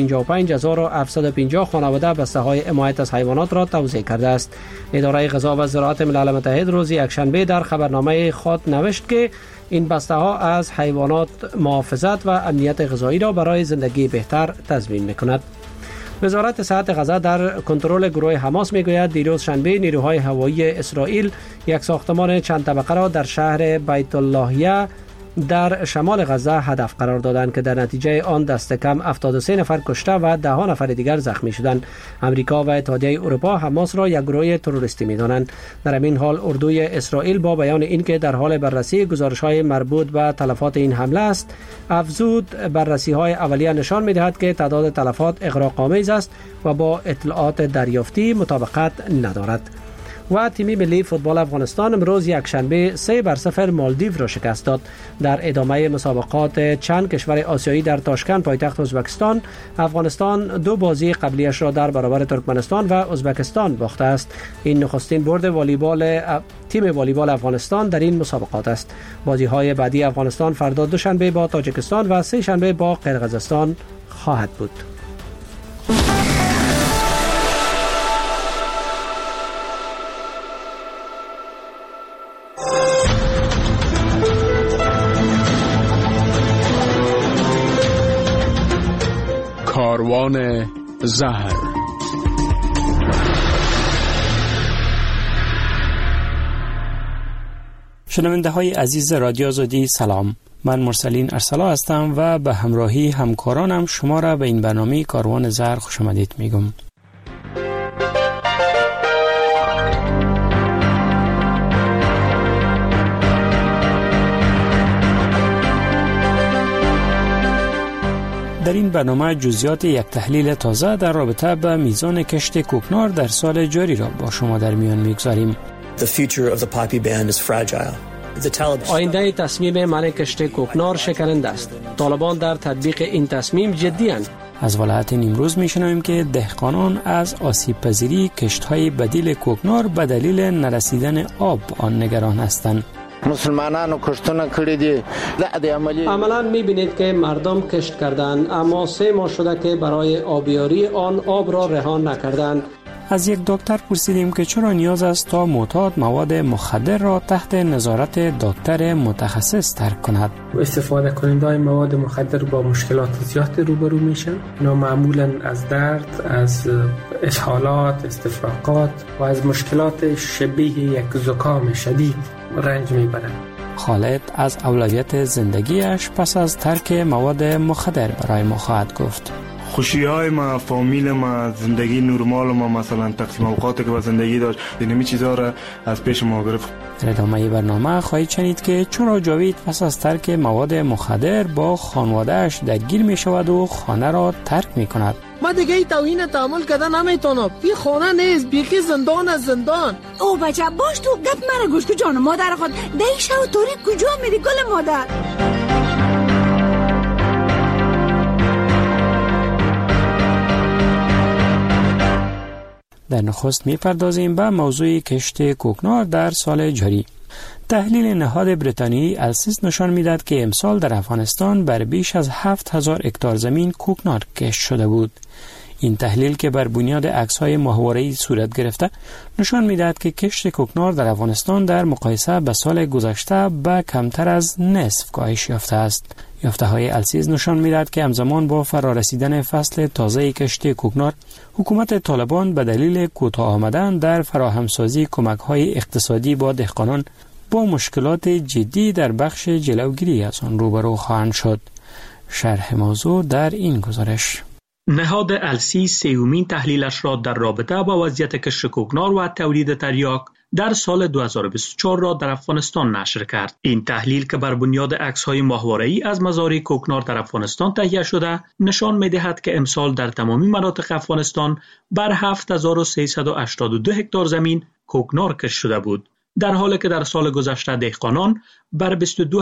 55750 خانواده بسته‌های حمایت از حیوانات را توزیع کرده است. اداره غذا و زراعت ملل متحد روز یکشنبه در خبرنامه خود نوشت که این بسته‌ها از حیوانات محافظت و امنیت غذایی را برای زندگی بهتر تضمین می‌کند. وزارت صحت غزه در کنترل گروه حماس میگوید دیروز شنبه نیروهای هوایی اسرائیل یک ساختمان چند طبقه را در شهر بیت اللهیه در شمال غزه هدف قرار دادند که در نتیجه آن دست کم 73 نفر کشته و 10 نفر دیگر زخمی شدند. امریکا و اتحادیه اروپا حماس را یک گروه تروریستی می‌دانند. در همین حال اردوی اسرائیل با بیان اینکه در حال بررسی گزارش‌های مربوط به تلفات این حمله است، افزود بررسی‌های اولیه نشان می‌دهد که تعداد تلفات اغراق‌آمیز است و با اطلاعات دریافتی مطابقت ندارد. و تیم ملی فوتبال افغانستان امروز یکشنبه 3-0 مالدیو را شکست داد. در ادامه مسابقات چند کشور آسیایی در تاشکند پایتخت ازبکستان، افغانستان 2 بازی قبلیش را در برابر ترکمنستان و ازبکستان باخته است. این نخستین برد تیم والیبال افغانستان در این مسابقات است. بازی‌های بعدی افغانستان فردا دوشنبه با تاجیکستان و سه شنبه با قرقیزستان خواهد بود. کاروان زهر. شنونده های عزیز رادیو آزادی سلام، من مرسلین ارسلا هستم و به همراهی همکارانم شما را به این برنامه کاروان زهر خوش آمدید میگم. در این برنامه جزئیات یک تحلیل تازه در رابطه با میزان کشت کوکنار در سال جاری را با شما در میان میگذاریم. آینده تصمیم منع کشت کوکنار شکننده است. طالبان در تطبیق این تصمیم جدی اند. از ولایت نیمروز میشنویم که دهقانان از آسیب پذیری کشت‌های بدیل کوکنار به دلیل نرسیدن آب آن نگران هستند. مسلمانانو کشتونه کړی دي. عملاً می‌بینید که مردم کشت کردند، اما 3 ماه شده که برای آبیاری آن آب را رها نکردند. از یک دکتر پرسیدیم که چرا نیاز است تا معتاد مواد مخدر را تحت نظارت دکتر متخصص ترک کند. استفاده کننده مواد مخدر با مشکلات زیاد روبرو میشن. اینا معمولا از درد، از اسهالات، استفراغات و از مشکلات شبیه یک زکام شدید رنج میبرند. خالد از اولویت زندگیش پس از ترک مواد مخدر برای ما خواهد گفت. خوشی های ما، فامیل ما، زندگی نرمال ما، مثلا تقسیم اوقاتی که با زندگی داشت، اینمی چیزا را از پیش ما گرفت. در ادامه برنامه خواهید شنید که چرا جاوید پس از ترک مواد مخدر با خانواده‌اش درگیر می شود و خانه را ترک می کند. ما دیگه ای توهین تحمل کردن نمیتونم. این خانه نیست، بیخی زندان از زندان. او بچه باش تو گپ مرا گوش که جان مادر خود دیشه و توری کجا میری گل مادر؟ در نخست میپردازیم به موضوع کشت کوکنار در سال جاری. تحلیل نهاد بریتانیایی السیس نشان میداد که امسال در افغانستان بر بیش از 7000 هکتار زمین کوکنار کشت شده بود. این تحلیل که بر بنیاد عکس‌های ماهواره‌ای صورت گرفته نشان میداد که کشت کوکنار در افغانستان در مقایسه به سال گذشته به کمتر از نصف کاهش یافته است. یافته‌های السیز نشان می‌دهد که همزمان با فرارسیدن فصل تازه کشت کوکنار، حکومت طالبان به دلیل کوتاه آمدن در فراهمسازی کمک‌های اقتصادی با دهقانان با مشکلات جدی در بخش جلوگیری از آن روبرو خواهند شد. شرح موضوع در این گزارش. نهاد السیز سومین تحلیلش را در رابطه با وضعیت کشت کوکنار و تولید تریاک در سال 2024 را در افغانستان نشر کرد. این تحلیل که بر بنیاد عکس‌های ماهواره‌ای از مزارع کوکنار در افغانستان تهیه شده، نشان می‌دهد که امسال در تمامی مناطق افغانستان بر 7382 هکتار زمین کوکنار کشت شده بود، در حالی که در سال گذشته دهقانان بر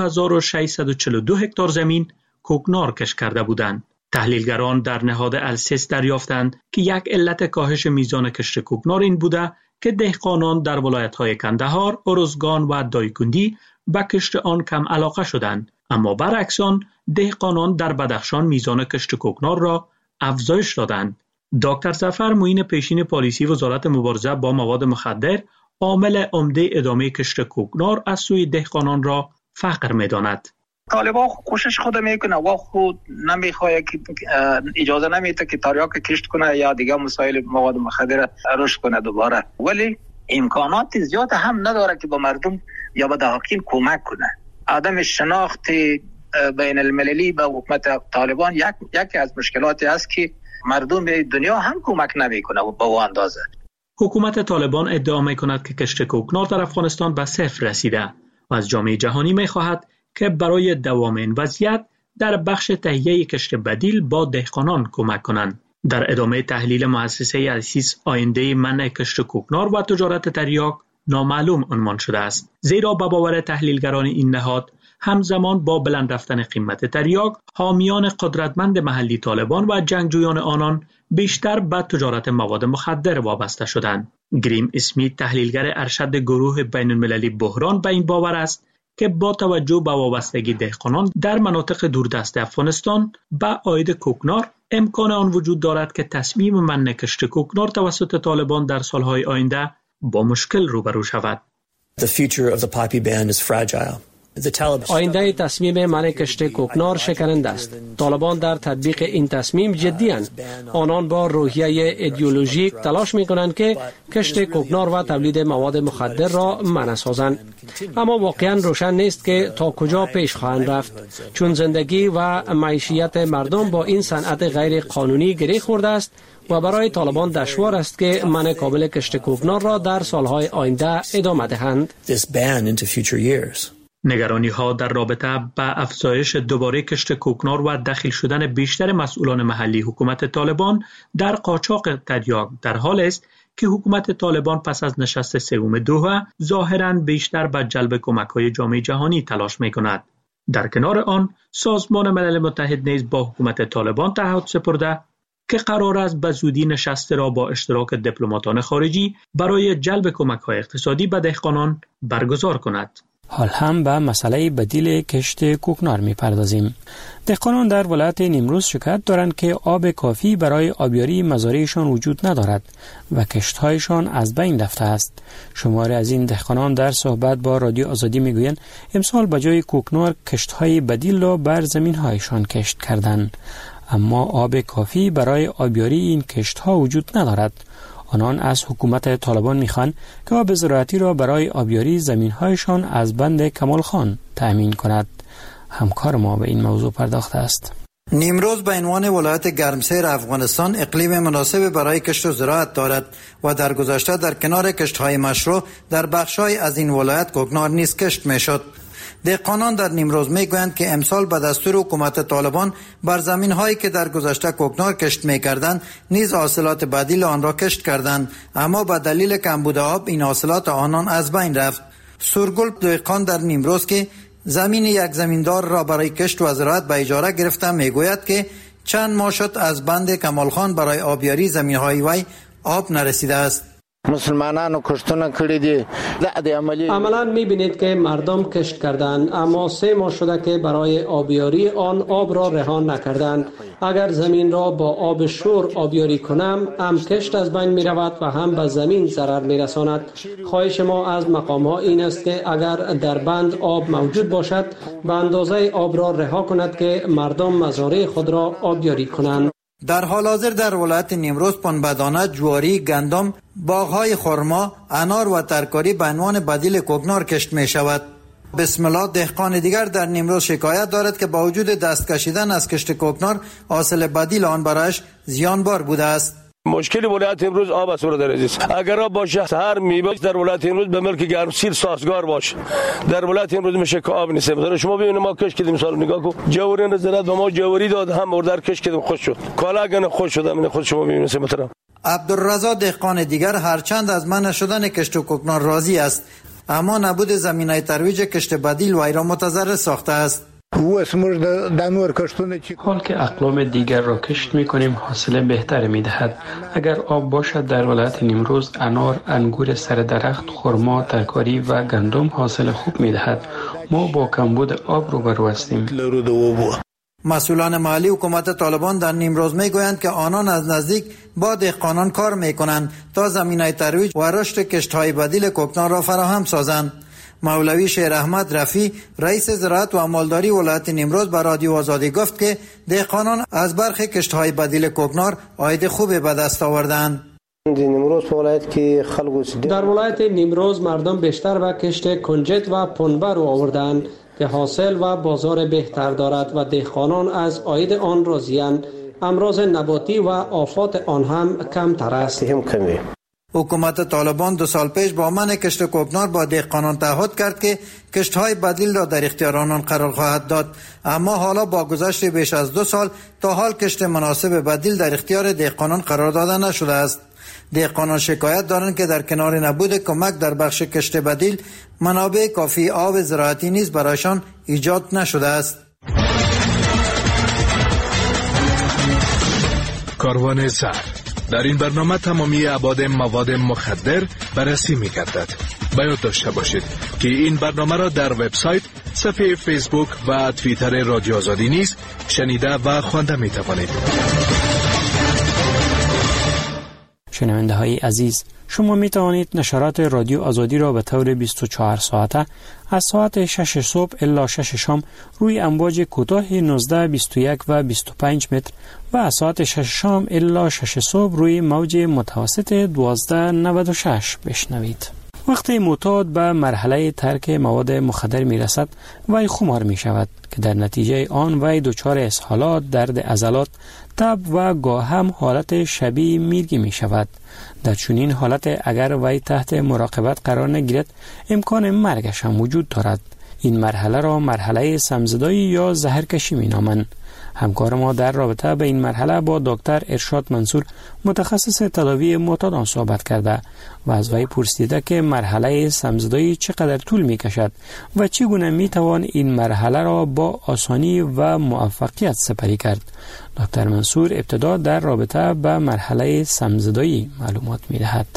22642 هکتار زمین کوکنار کشت کرده بودند. تحلیلگران در نهاد السیس دریافتند که یک علت کاهش میزان کشت کوکنار این بوده که دهقانان در ولایت‌های کندهار، ارزگان و دایکندی به کشت آن کم علاقه شدند، اما برعکس آن دهقانان در بدخشان میزان کشت کوکنار را افزایش دادند. دکتر ظفر معین پیشین پالیسی وزارت مبارزه با مواد مخدر عامل عمده ادامه کشت کوکنار از سوی دهقانان را فقر می‌داند. طالبان کوشش خود میکنه و خود نمیخواد که اجازه نمیده که تریاک کشت کنه یا دیگه مسائل مواد مخدر رشد کنه دوباره، ولی امکانات زیاد هم نداره که با مردم یا با دهقان کمک کنه. عدم شناخت بین المللی به حکومت طالبان یکی از مشکلاتی است که مردم دنیا هم کمک نمیکنه و به اون اندازه. حکومت طالبان ادعا میکند که کشت کوکنار در افغانستان به صفر رسیده و از جامعه جهانی میخواهد که برای دوام این وضعیت در بخش تهیه کشت بدیل با دهقانان کمک کنند. در ادامه تحلیل مؤسسه السیس آینده منع کشت کوکنار و تجارت تریاک نامعلوم عنوان شده است، زیرا به باور تحلیلگران این نهاد همزمان با بلند رفتن قیمت تریاک، حامیان قدرتمند محلی طالبان و جنگجویان آنان بیشتر به تجارت مواد مخدر وابسته شدند. گریم اسمیت تحلیلگر ارشد گروه بین المللی بحران به این باور است که با توجه به وابستگی دهقانان در مناطق دوردست افغانستان به عاید کوکنار، امکان آن وجود دارد که تصمیم منع کشت کوکنار توسط طالبان در سالهای آینده با مشکل روبرو شود. آینده تصمیم منع کشت کوکنار شکنند است. طالبان در تطبیق این تصمیم جدی اند. آنان با روحیه ایدئولوژیک تلاش می کنند که کشت کوکنار و تولید مواد مخدر را منع سازند، اما واقعا روشن نیست که تا کجا پیش خواهند رفت، چون زندگی و معیشت مردم با این صنعت غیر قانونی گره خورده است و برای طالبان دشوار است که منع کامل کشت کوکنار را در سالهای آینده ادامه دهند. نگرانی ها در رابطه به افزایش دوباره کشت کوکنار و دخیل شدن بیشتر مسئولان محلی حکومت طالبان در قاچاق تریاک در حال است که حکومت طالبان پس از نشست سوم دوحه ظاهراً بیشتر به جلب کمک‌های جامعه جهانی تلاش می‌کند. در کنار آن، سازمان ملل متحد نیز با حکومت طالبان تعهد سپرده که قرار است به زودی نشست را با اشتراک دیپلماتان خارجی برای جلب کمک‌های اقتصادی به دهقانان برگزار کند. حال هم به مسئله بدیل کشت کوکنار می‌پردازیم. دهقانان در ولایت نیمروز شکایت دارند که آب کافی برای آبیاری مزارعشان وجود ندارد و کشت‌هایشان از بین رفته است. شماری از این دهقانان در صحبت با رادیو آزادی میگویند امسال به جای کوکنار کشت‌های بدیل را بر زمین‌هایشان کشت کردند، اما آب کافی برای آبیاری این کشت‌ها وجود ندارد. آنان از حکومت طالبان میخوان که آب زراعتی را برای آبیاری زمین‌هایشان از بند کمال خان تأمین کند. همکار ما به این موضوع پرداخته است. نیمروز به عنوان ولایت گرمسیر افغانستان اقلیم مناسب برای کشت و زراعت دارد و در گذشته در کنار کشت‌های مشروع در بخش‌های از این ولایت کوکنار نیز کشت می‌شد. دهقانان در نیمروز میگویند که امسال به دستور حکومت طالبان بر زمین‌هایی که در گذشته کوکنار کشت می‌کردند نیز حاصلات بدیل آن را کشت کردند، اما به دلیل کمبود آب این حاصلات آنان از بین رفت. سورگل دهقان در نیمروز که زمین یک زمیندار را برای کشت و زراعت به اجاره گرفته میگوید که چند ماه شد از بند کمال خان برای آبیاری زمین‌های وی آب نرسیده است. مسلمانانو کشتونه کړی دي. عملا میبینید که مردم کشت کردند، اما 3 ماه شده که برای آبیاری آن آب را رها نکردند. اگر زمین را با آب شور آبیاری کنم هم کشت از بین می رود و هم به زمین ضرر می رساند. خواهش ما از مقام ها این است که اگر در بند آب موجود باشد به اندازه آب را رها کند که مردم مزارع خود را آبیاری کنند. در حال حاضر در ولایت نیمروز پنبه‌دانه، جواری، گندم، باغ‌های خرما، انار و ترکاری به عنوان بدیل کوکنار کشت می شود. بسم الله دهقان دیگر در نیمروز شکایت دارد که با وجود دست کشیدن از کشت کوکنار حاصل بدیل آن برایش زیانبار بوده است. مشکل ولایت امروز آب است برادر عزیز. اگر آب باشه هر میوه در ولایت امروز به ملک گرمسیر سازگار باشه. در ولایت امروز میشه که آب نیست. مثلا شما ببینید ما کش کردیم سال نگاه کو جواری نظارت و ما جواری داد هم اردر کش کردیم خوش شد. کالا اگه خوش شد من خود شما ببینید مثلا. عبدالرضا دهقان دیگر هرچند از منع شدن کشت و کوکنار راضی است، اما نبود زمینه ترویج کشت بدیل وی را متضرر ساخته است. حال که اقلام دیگر را کشت می کنیم حاصل بهتر می دهد. اگر آب باشد در ولایت نیمروز انار، انگور سر درخت، خرما، ترکاری و گندم حاصل خوب می دهد. ما با کمبود آب روبرو هستیم. مسئولان محلی حکومت طالبان در نیمروز می گویند که آنان از نزدیک با دهقانان کار می کنند تا زمینه ترویج و رشد کشت‌های بدیل کوکنار را فراهم سازند. مولوی شیر احمد رفی رئیس زراعت و مالداری ولایت نیمروز به رادیو آزادی گفت که دهقانان از برخی کشت‌های بدیل کوکنار عاید خوبی به دست آوردند. در ولایت نیمروز مردم بیشتر به کشت کنجد و پنبه رو آوردند که حاصل و بازار بهتر دارد و دهقانان از عاید آن راضی‌اند. امراض نباتی و آفات آن هم کمتر است. حکومت طالبان 2 سال پیش با منع کشت کوکنار با دهقانان تعهد کرد که کشت‌های بدیل را در اختیار آنان قرار خواهد داد، اما حالا با گذشت بیش از 2 سال تا حال کشت مناسب بدیل در اختیار دهقانان قرار داده نشده است. دهقانان شکایت دارند که در کنار نبود کمک در بخش کشت بدیل منابع کافی آب زراعتی نیز برایشان ایجاد نشده است. کاروان زهر در این برنامه تمامی ابعاد مواد مخدر بررسی می‌گردد. باید داشته باشید که این برنامه را در وبسایت، صفحه فیسبوک و توییتر رادیو آزادی نیز شنیده و خوانده می‌توانید. شنونده های عزیز، شما می توانید نشرات رادیو آزادی را به طور 24 ساعته از ساعت 6 صبح الی 6 شام روی امواج کوتاه 19، 21 و 25 متر و از ساعت 6 شام الی 6 صبح روی موج متوسط 1296 بشنوید. وقتی معتاد به مرحله ترک مواد مخدر می رسد وی خمار می شود که در نتیجه آن وی دچار اسهالات، درد عضلات، تب و گاه هم حالت شبیه میرگی می شود. در چنین حالت اگر وی تحت مراقبت قرار نگیرد امکان مرگش هم وجود دارد. این مرحله را مرحله سمزدایی یا زهرکشی می نامند. همکار ما در رابطه به این مرحله با دکتر ارشاد منصور متخصص تداوی معتادان صحبت کرده و از وی پرسیده که مرحله سمزدایی چقدر طول می کشد و چگونه می توان این مرحله را با آسانی و موفقیت سپری کرد. دکتر منصور ابتدا در رابطه به مرحله سمزدایی معلومات می دهد.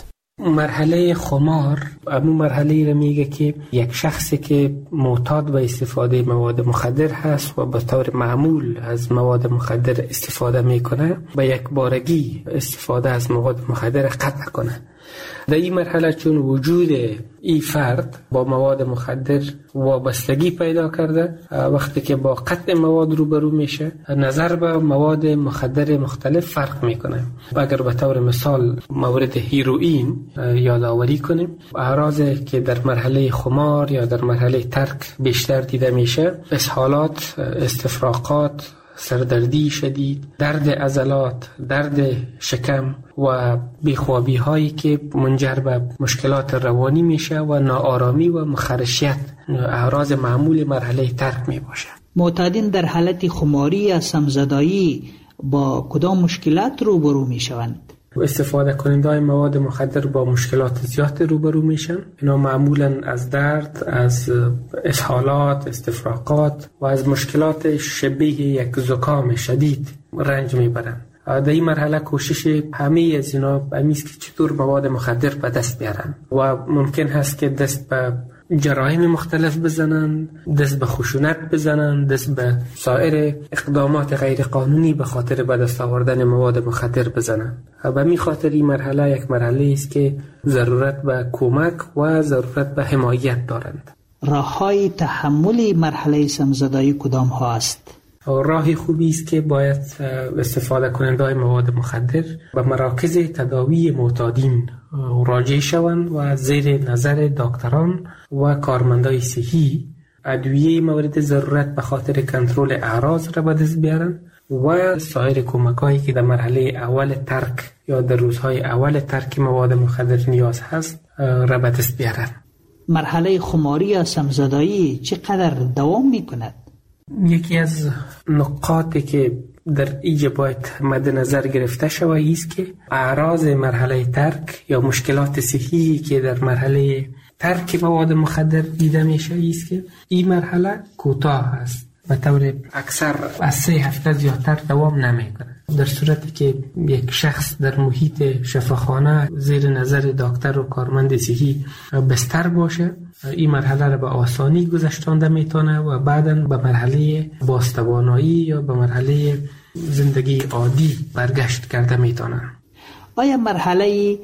مرحله خمار همون مرحله رو میگه که یک شخصی که معتاد به استفاده مواد مخدر هست و به طور معمول از مواد مخدر استفاده میکنه به یک بارگی استفاده از مواد مخدر قطع کنه. در این مرحله چون وجود این فرد با مواد مخدر وابستگی پیدا کرده، وقتی که با قطع مواد روبرو میشه نظر به مواد مخدر مختلف فرق میکنه. اگر به طور مثال مورد هیروئین یادآوری کنیم، اعراضی که در مرحله خمار یا در مرحله ترک بیشتر دیده میشه اسهالات، استفراغات، سردردی شدید، درد عضلات، درد شکم و بیخوابی هایی که منجر به مشکلات روانی میشه و ناآرامی و مخرشیت اعراض معمول مرحله ترک می باشه. معتادین در حالت خماری یا سمزدایی با کدام مشکلات روبرو می شوند؟ استفاده کننده مواد مخدر با مشکلات زیاد روبرو میشن. اینا معمولا از درد، از اسهالات، استفراغات و از مشکلات شبیه یک زکام شدید رنج میبرن. در این مرحله کوشش همه از اینا همیست که چطور مواد مخدر به دست بیارن و ممکن هست که دست به جرایم مختلف بزنن، دست به خشونت بزنن، دست به سایر اقدامات غیر قانونی به خاطر به دست آوردن مواد مخدر بزنن. به می خاطر این مرحله یک مرحله است که ضرورت به کمک و ضرورت به حمایت دارند. راه‌های تحمل مرحله سمزدایی کدام ها است؟ راهی خوبی است که باید استفاده کننده مواد مخدر به مراکز تداوی معتادین راجع شوند و زیر نظر دکتران و کارمندای صحی ادویه مورد ضرورت به خاطر کنترل اعراض را به دست بیارن و سایر کمکایی که در مرحله اول ترک یا در روزهای اول ترک مواد مخدر نیاز هست را به دست بیارن. مرحله خماری یا سمزدایی چقدر دوام می کند؟ یکی از نقاطی که در اینجا باید مد نظر گرفته شود است که اعراض مرحله ترک یا مشکلات صحی که در مرحله ترک مواد مخدر دیده میشه است که این مرحله کوتاه است، به طور اکثر از 3 هفته زیادتر دوام نمیکنه. در صورتی که یک شخص در محیط شفاخانه زیر نظر دکتر و کارمند صحی بستر باشه، این مرحله را به آسانی گذشتانده میتونه و بعداً به مرحله بازتوانایی یا به مرحله زندگی عادی برگشت کرده میتونه. آیا مرحله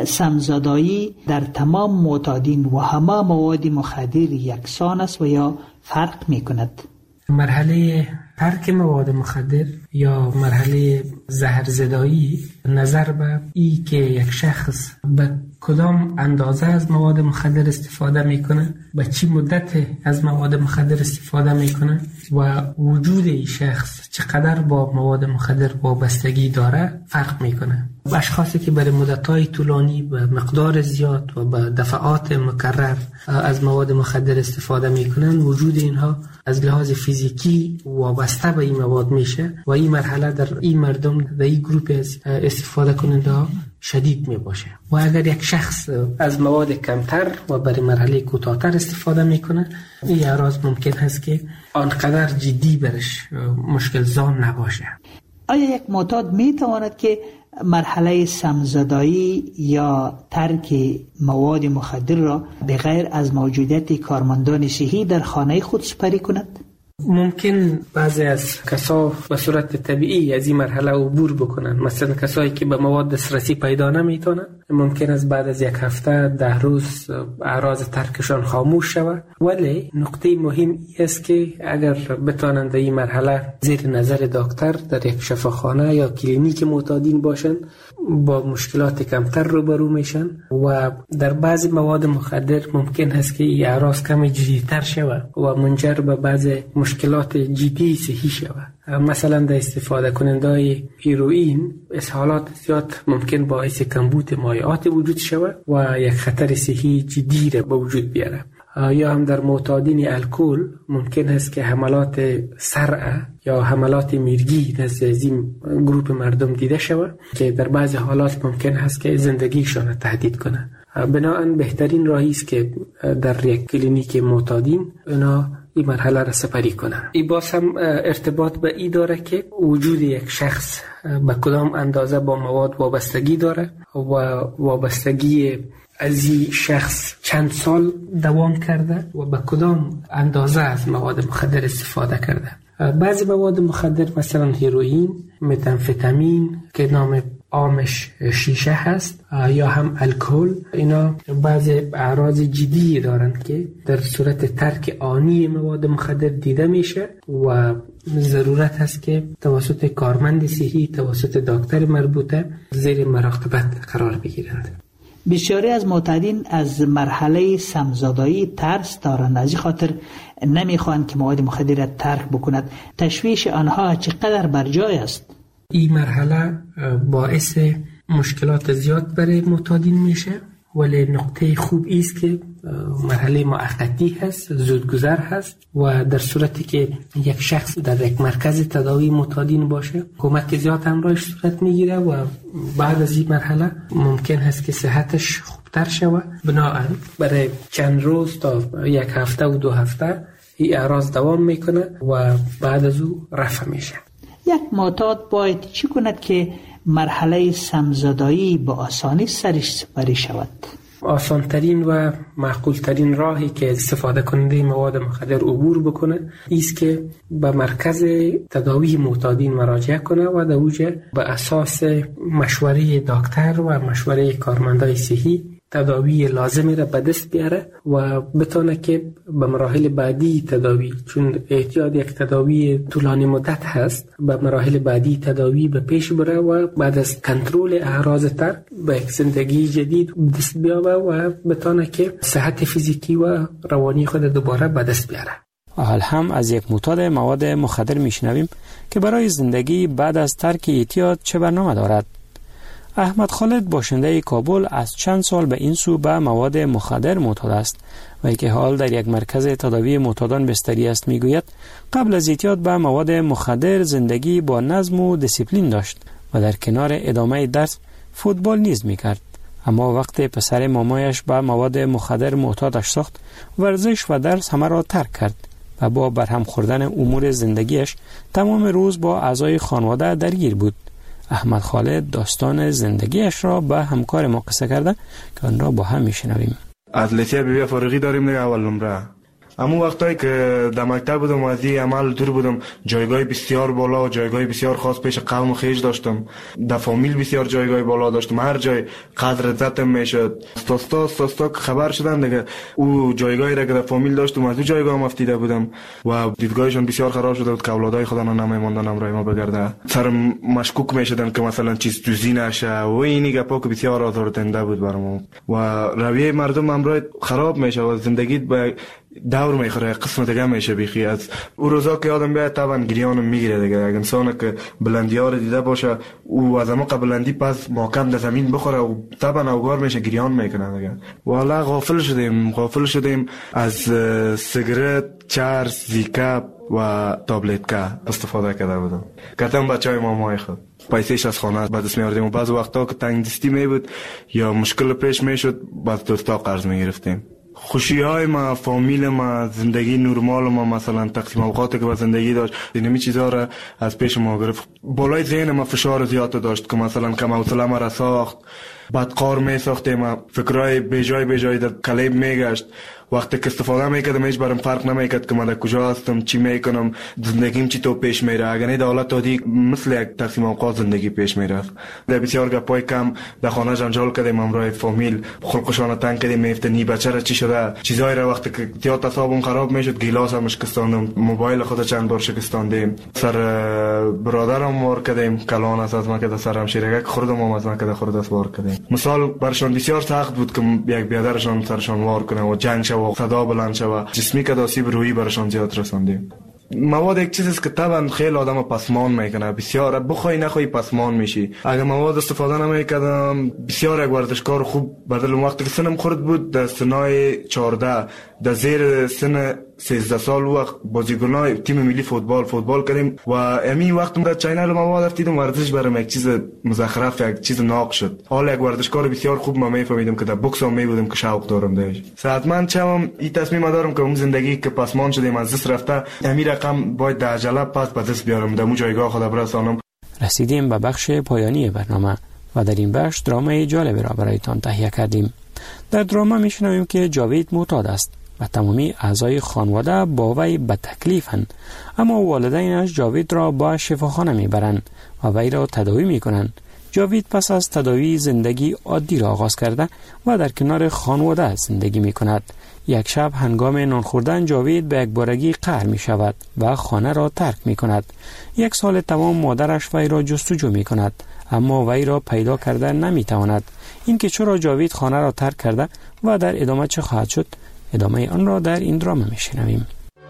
سمزدایی در تمام معتادین و همه مواد مخدر یکسان است و یا فرق میکند؟ مرحله ترک مواد مخدر یا مرحله زهرزدایی نظر به ای که یک شخص به کدام اندازه از مواد مخدر استفاده میکنه، به چی مدت از مواد مخدر استفاده میکنه و وجود این شخص چقدر با مواد مخدر وابستگی داره فرق میکنه. اشخاصی که برای مدت‌های طولانی به مقدار زیاد و به دفعات مکرر از مواد مخدر استفاده میکنن، وجود اینها از لحاظ فیزیکی وابسته به این مواد میشه و این مرحله در این مردم در این گروپ از استفاده کننده ها شدید می باشه. و اگر یک شخص از مواد کمتر و برای مرحله کوتاه‌تر استفاده میکنه، این اعراض ممکن هست که آنقدر جدی برش مشکل زان نباشه. آیا یک معتاد می تواند که مرحله سمزدایی یا ترک مواد مخدر را بغیر از موجودیت کارمندان صحی در خانه خود سپری کند؟ ممکن بعضی از کسا به صورت طبیعی از این مرحله عبور بکنن. مثلا کسایی که به مواد دسترسی پیدا نمیتونن، ممکن است بعد از 1 هفته 10 روز اعراض ترکشان خاموش شود. ولی نقطه مهم است که اگر بتوانند این مرحله زیر نظر دکتر در یک شفاخانه یا کلینیک معتادین باشن، با مشکلات کمتر روبرو میشن و در بعضی مواد مخدر ممکن است که این اعراض کم جدی‌تر شود و منجر به بعضی مشکلات جدی صحی شود. مثلا در استفاده کننده هیروئین اسهالات زیاد ممکن باعث کمبود مایعات وجود شود و یک خطر صحی جدی را به وجود بیاره. یا هم در معتادین الکل ممکن است که حملات صرع یا حملات میرگی نزد این گروه مردم دیده شود که در بعضی حالات ممکن است که زندگیشان را تهدید کنه. بنابراین بهترین راهی است که در یک کلینیک معتادین اینا این مرحله را سپری کنه. این باز هم ارتباط به این داره که وجود یک شخص به کدام اندازه با مواد وابستگی داره و وابستگی از این شخص چند سال دوام کرده و به کدام اندازه از مواد مخدر استفاده کرده. بعضی مواد مخدر مثلا هیروئین، متامفتامین که نام عامش شیشه هست یا هم الکل، اینا بعضی اعراض جدی دارند که در صورت ترک آنی مواد مخدر دیده میشه و ضرورت هست که توسط کارمند صحی، توسط دکتر مربوطه زیر مراقبت قرار بگیرند. بسیاری از معتادین از مرحله سمزدایی ترس دارند، از این خاطر نمیخواهند که مواد مخدر را ترک بکند. تشویش آنها چقدر بر جای است؟ این مرحله باعث مشکلات زیاد برای معتادین میشه، ولی نقطه خوب است که مرحله موقتی هست، زودگذر هست و در صورتی که یک شخص در یک مرکز تداوی معتادین باشه کمک زیاد همراهش صورت میگیره و بعد از این مرحله ممکن هست که صحتش خوبتر شود. بنابراین برای چند روز تا یک هفته و 2 هفته این اعراض دوام میکنه و بعد از او رفع میشه. یک معتاد باید چی کند که مرحله سمزدایی با آسانی سرش سپری شود؟ آسانترین و معقولترین راهی که استفاده کننده مواد مخدر عبور بکنه ایست که به مرکز تداوی معتادین مراجعه کنه و در اوجه به اساس مشوره دکتر و مشوره کارمندای صحی تداوی لازمی را به دست بیاره و بتونه که به مراحل بعدی تداوی، چون احتیاج یک تداوی طولانی مدت هست، به مراحل بعدی تداوی به پیش بره و بعد از کنترل اعراض ترک به یک زندگی جدید دست بیاره و بتونه که صحت فیزیکی و روانی خود دوباره به دست بیاره. حال هم از یک معتاد مواد مخدر میشنویم که برای زندگی بعد از ترک اعتیاد چه برنامه دارد. احمد خالد باشنده کابل از چند سال به این سو به مواد مخدر معتاد است و که حال در یک مرکز تداوی معتادان بستری است. میگوید قبل از اعتیاد به مواد مخدر زندگی با نظم و دیسیپلین داشت و در کنار ادامه درس فوتبال نیز میکرد، اما وقت پسر مامایش به مواد مخدر معتادش ساخت، ورزش و درس همه را ترک کرد و با برهم خوردن امور زندگیش تمام روز با اعضای خانواده درگیر بود. احمد خالد داستان زندگیش را به همکار ما قصه کرده که آن را با هم میشنویم. از لیسه بی فارغی داریم دیگه اول نمره. اما وقتایی که در مکتب بودم و از این عمل دور بودم، جایگاه بسیار بالا و جایگاه بسیار خاص پیش قوم خیش داشتم. در فامیل بسیار جایگاه بالا داشتم، هر جای قدر عزتم میشد. ستا خبر شدن دیگه او جایگاهی را که در فامیل داشتم از او جایگاه هم افتیده بودم و دیدگاهشون بسیار خراب شده بود که اولادای خدا نمیموندن امرای ما بگرده. سرم مشکوک میشدن که مثلا چیز جزئی نشه و اینی گپا که بسیار آزاردهنده بود برام و رویه مردم امرای خراب میشه و زندگی به دور میخوره، قسم دیگه میشه بیخی. از او روزا که آدم بیاد طبعا گریانم میگیره دیگه. اگه انسان که بلندی ها رو دیده باشه او از اما بلندی پس محکم در زمین بخوره و طبعا اوگار میشه، گریان میکنه دیگه. والا غافل شدیم از سیگرت، چرس، زیکاپ و تابلتکا استفاده کرده بودم. کتم بچهای مامای خود پیسهش از خانه به دست می‌آوردیم و بعض وقتا که تنگ دستی میبود یا مشکل پیش میشد بعد دوستا قرض میگرفتیم. خوشی های ما، فامیل ما، زندگی نرمال ما، مثلا تقسیم اوقاتی که با زندگی داشت، اینمی چیزا را از پیش ما گرفت. بالای ذهن ما فشار زیاد داشت که مثلا کم حوصله ما را ساخت، بعد قار می ساختیم، فکرای بیجای در کلیب میگشت. وقتی که استفاده میکردم هیچ برام فرق نمیکرد که من در کجا هستم، چی میکنم، زندگیم چی تو پیش میره. اگر نه حالت عادی مثل یک تقسیم اوقات زندگی پیش میرفت. در بسیار گپای کم در خانه جنجال کردیم، همراه فامیل خلقشان تنگ کردیم، میفتنی بچه را چی شده، چیزایی را وقتی که زیاد اعصابم خراب میشد گیلاس هم شکستاندم، موبایل خود چند بار شکستاندیم، سر برادرم وار کردیم، کلان از ما که سرم شیرگک خوردم از ما که خورد است وار کردیم. مثال برشان بسیار سخت بود که یک بیادرشان سرشان وار کنه و جنگ و صدا بلند شوه، جسمی که آسیب روحی برشان زیاد رساندیم. مواد یک چیزی است که طبعا خیلی آدم پسمان میکنه، بسیار بخوای نخوای پسمان میشی. اگه مواد استفاده نمیکردم بسیار یک ورزشکار خوب بدل وقتی که سنم خورد بود در سنای 14 در زیر سن 13 سال وقت بازیکنای تیم ملی فوتبال کردیم و همین وقت در چینل مواد رفتیدم ورزش برام یک چیز مزخرف، یک چیز ناق شد. حالا یک ورزشکار بسیار خوب ما میفهمیدم که در بوکس هم میبودم که شوق دارم داش. حتما چم این تصمیم دارم که اون زندگی که پسمان شدیم از دست رفته همین رقم باید در عجله پس به دست بیارم، در اون جایگاه خود برسانم. رسیدیم به بخش پایانی برنامه و در این بخش درامای جالبی را برایتان تهیه کردیم. در دراما میشنویم که جاوید معتاد است و تمامی اعضای خانواده با وی به تکلیفند، اما والدینش جاوید را با شفاخانه میبرند و وی را تداوی میکنند. جاوید پس از تداوی زندگی عادی را آغاز کرده و در کنار خانواده زندگی میکند. یک شب هنگام نان خوردن جاوید به یک بارگی قهر می شود و خانه را ترک می کند. 1 سال تمام مادرش وی را جستجو می کند اما وی را پیدا کرده نمی تواند. اینکه چرا جاوید خانه را ترک کرده و در ادامه چه خواهد شد، ادامه آن را در این دراما می شنویم.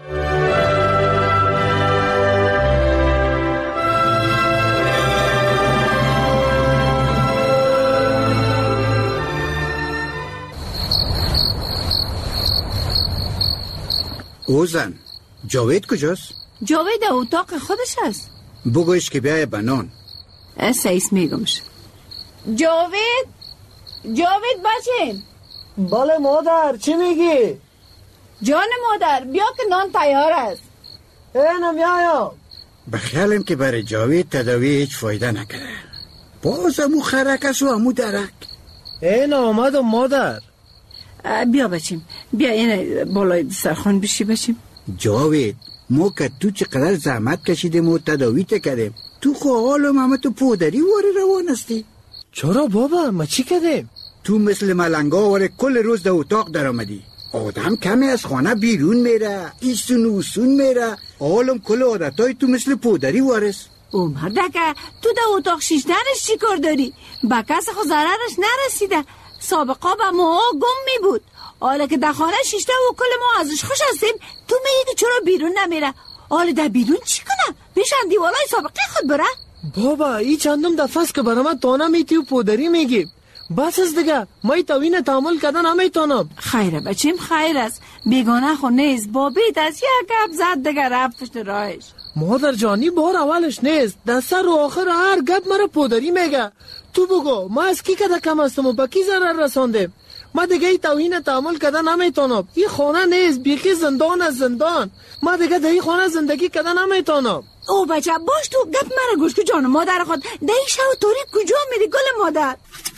اوزن، جاوید کجاست؟ جاوید اتاق خودش است. بگویش که بیای بنان. سیس میگمش. جاوید بچین. بله مادر، چی میگی؟ جان مادر بیا که نان تیار است. اینم میایم. بخیالم که برای جاوید تداوی هیچ فایده نکرده. باز امو خرکش و امو درک. این آمدم مادر. بیا بچیم، بیا این بالای دسترخوان بشی بچیم. جاوید، ما که تو چقدر زحمت کشیدیم و تداوی کردیم، تو حالم همه تو پودری واری روان هستی. چرا بابا؟ ما چی کردیم؟ تو مثل ملنگا واره کل روز در اتاق در آمدی. آدم کمی از خانه بیرون میره، ایسون و اوسون میره، حالم کل عادتای تو مثل پودری وارس. او مردکه، تو در اتاق شیشتنش چی کار داری؟ با کس خود ضررش نرسیده. سابقا با ما گم می بود. حالا که در خانه شیشته و کل ما ازش خوش هستیم، تو میگی چرا بیرون نمیره؟ حالا در بیرون چی کنم؟ بیشن دیوالای سابقه خود بره؟ بابا ای چندم دفعه است که برام تانه میتی و پودری میگی. بس از دیگه مای توین تحمل کردن نمیتونم. خیره بچیم، خیر است. بیگانه خو نیست، بابیت از یک گپ زد دیگه رفت پشت راهش. مادر جانی بار اولش نیست، در سر و آخر هر گپ مرا پودری میگه. تو بگو ما از کی کده کم هستم و با کی ضرر رساندیم؟ ما دیگه ای توهین تحمل کردن نمیتونم. این خانه نیست، بیخی زندان از زندان. ما دیگه در این خانه زندگی کردن نمیتونم. او بچه باش، تو گپ مرا گوش که جان مادر خود در این شب توری کجا میری گل مادر؟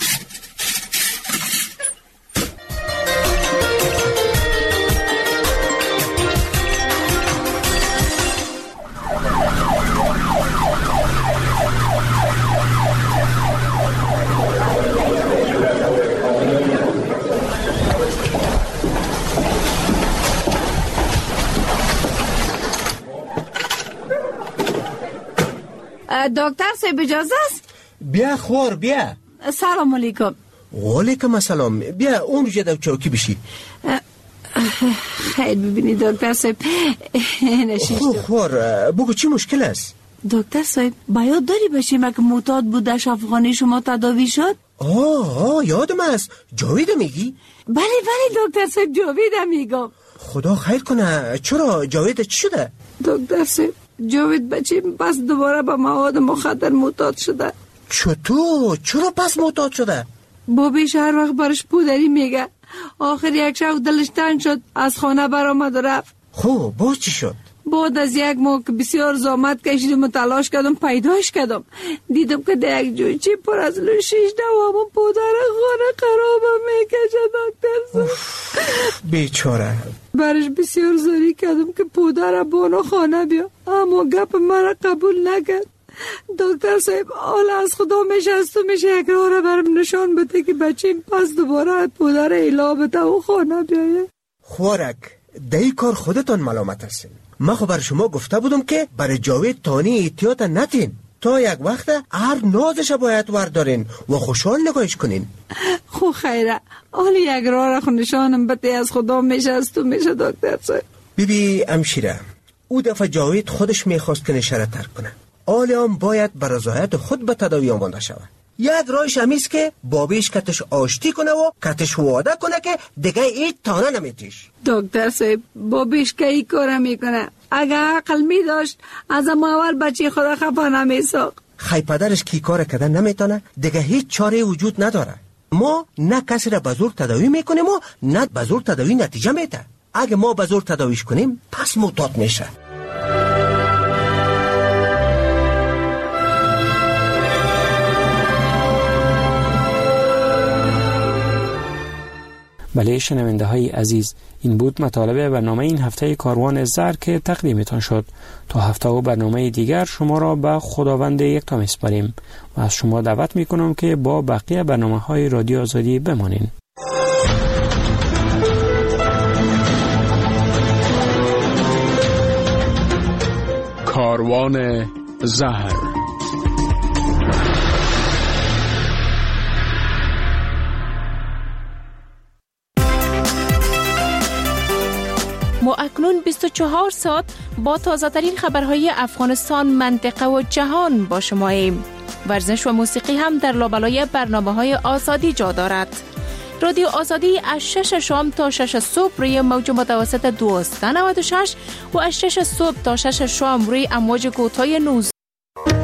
دکتر صاحب اجازه است؟ بیا خوار بیا. سلام علیکم. وعلیکم السلام. بیا اون رو جدا چوکی بشی. خیر ببینید دکتر صاحب خوار بگو چی مشکل است؟ دکتر صاحب باید داری بشیم که معتاد بودش افغانی شما تداوی شد؟ یادم است. جاوید میگی؟ بله دکتر صاحب جاوید میگم. خدا خیر کنه. چرا جاوید چی شده؟ دکتر صاحب جاوید بچیم پس دوباره به مواد مخدر معتاد شده. چطور؟ چرا پس معتاد شده؟ بابیش هر وقت برش پودری میگه. آخر یک شب دلش تنگ شد، از خانه برآمد و رفت. خب باز چی شد؟ بعد از یک ماه که بسیار زحمت کشیدم و تلاش کردم پیداش کردم، دیدم که در یک جویچه پر از لوشیش دوامون پودر خانه خرابم میکشه. دکتر بیچاره. برش بسیار زاری کردم که پودر بانو خانه بیا، اما گپ مرا قبول نکرد. دکتر صاحب حالا از خدا میشه یک راه را برم نشان بده که بچیم پس دوباره پودر ایلا بده و خانه بیایه. خوارک دی کار خودتان ملامت هستین. من خب بر شما گفته بودم که برای جاوید تانی احتیاط نتین، تا یک وقت هر نازش باید وردارین و خوشحال نگاهش کنین. خو خیره حالا یک راه را خو نشانم بده از خدا میشه دکتر صاحب. بیبی امشیره او دفعه جاوید خودش میخواست که نشره ترک کنه. حالا هم باید بر رضایت خود به تداوی آمانده شود. یک راهش همیست که بابیش کتش آشتی کنه و کتش واده کنه که دیگه هیچ تانه نمیتیش. دکتر صاحب بابیش که ای کار میکنه؟ اگه عقل می داشت از اول بچه خدا خفا نمیساق. خی پدرش کی کار کردن نمیتونه، دیگه هیچ چاره وجود نداره. ما نه کسی را به زور تداوی میکنیم و نه به زور تداوی نتیجه میده. اگه ما به زور تداویش کنیم پس معتاد میشه. بله شنونده های عزیز، این بود مطالب برنامه این هفته کاروان زر که تقدیمتان شد. تا هفته و برنامه دیگر شما را به خداوند یکتا میسپاریم و از شما دعوت میکنم که با بقیه برنامه های رادیو آزادی بمانین. کاروان زهر. ما اکنون 24 ساعت با تازه ترین خبرهای افغانستان، منطقه و جهان با شماییم. ورزش و موسیقی هم در لابلای برنامه‌های آزادی جا دارد. رادیو آزادی از 6 شام تا 6 صبح روی موج متوسط 1296 و از 6 صبح تا 6 شام روی امواج کوتاه 19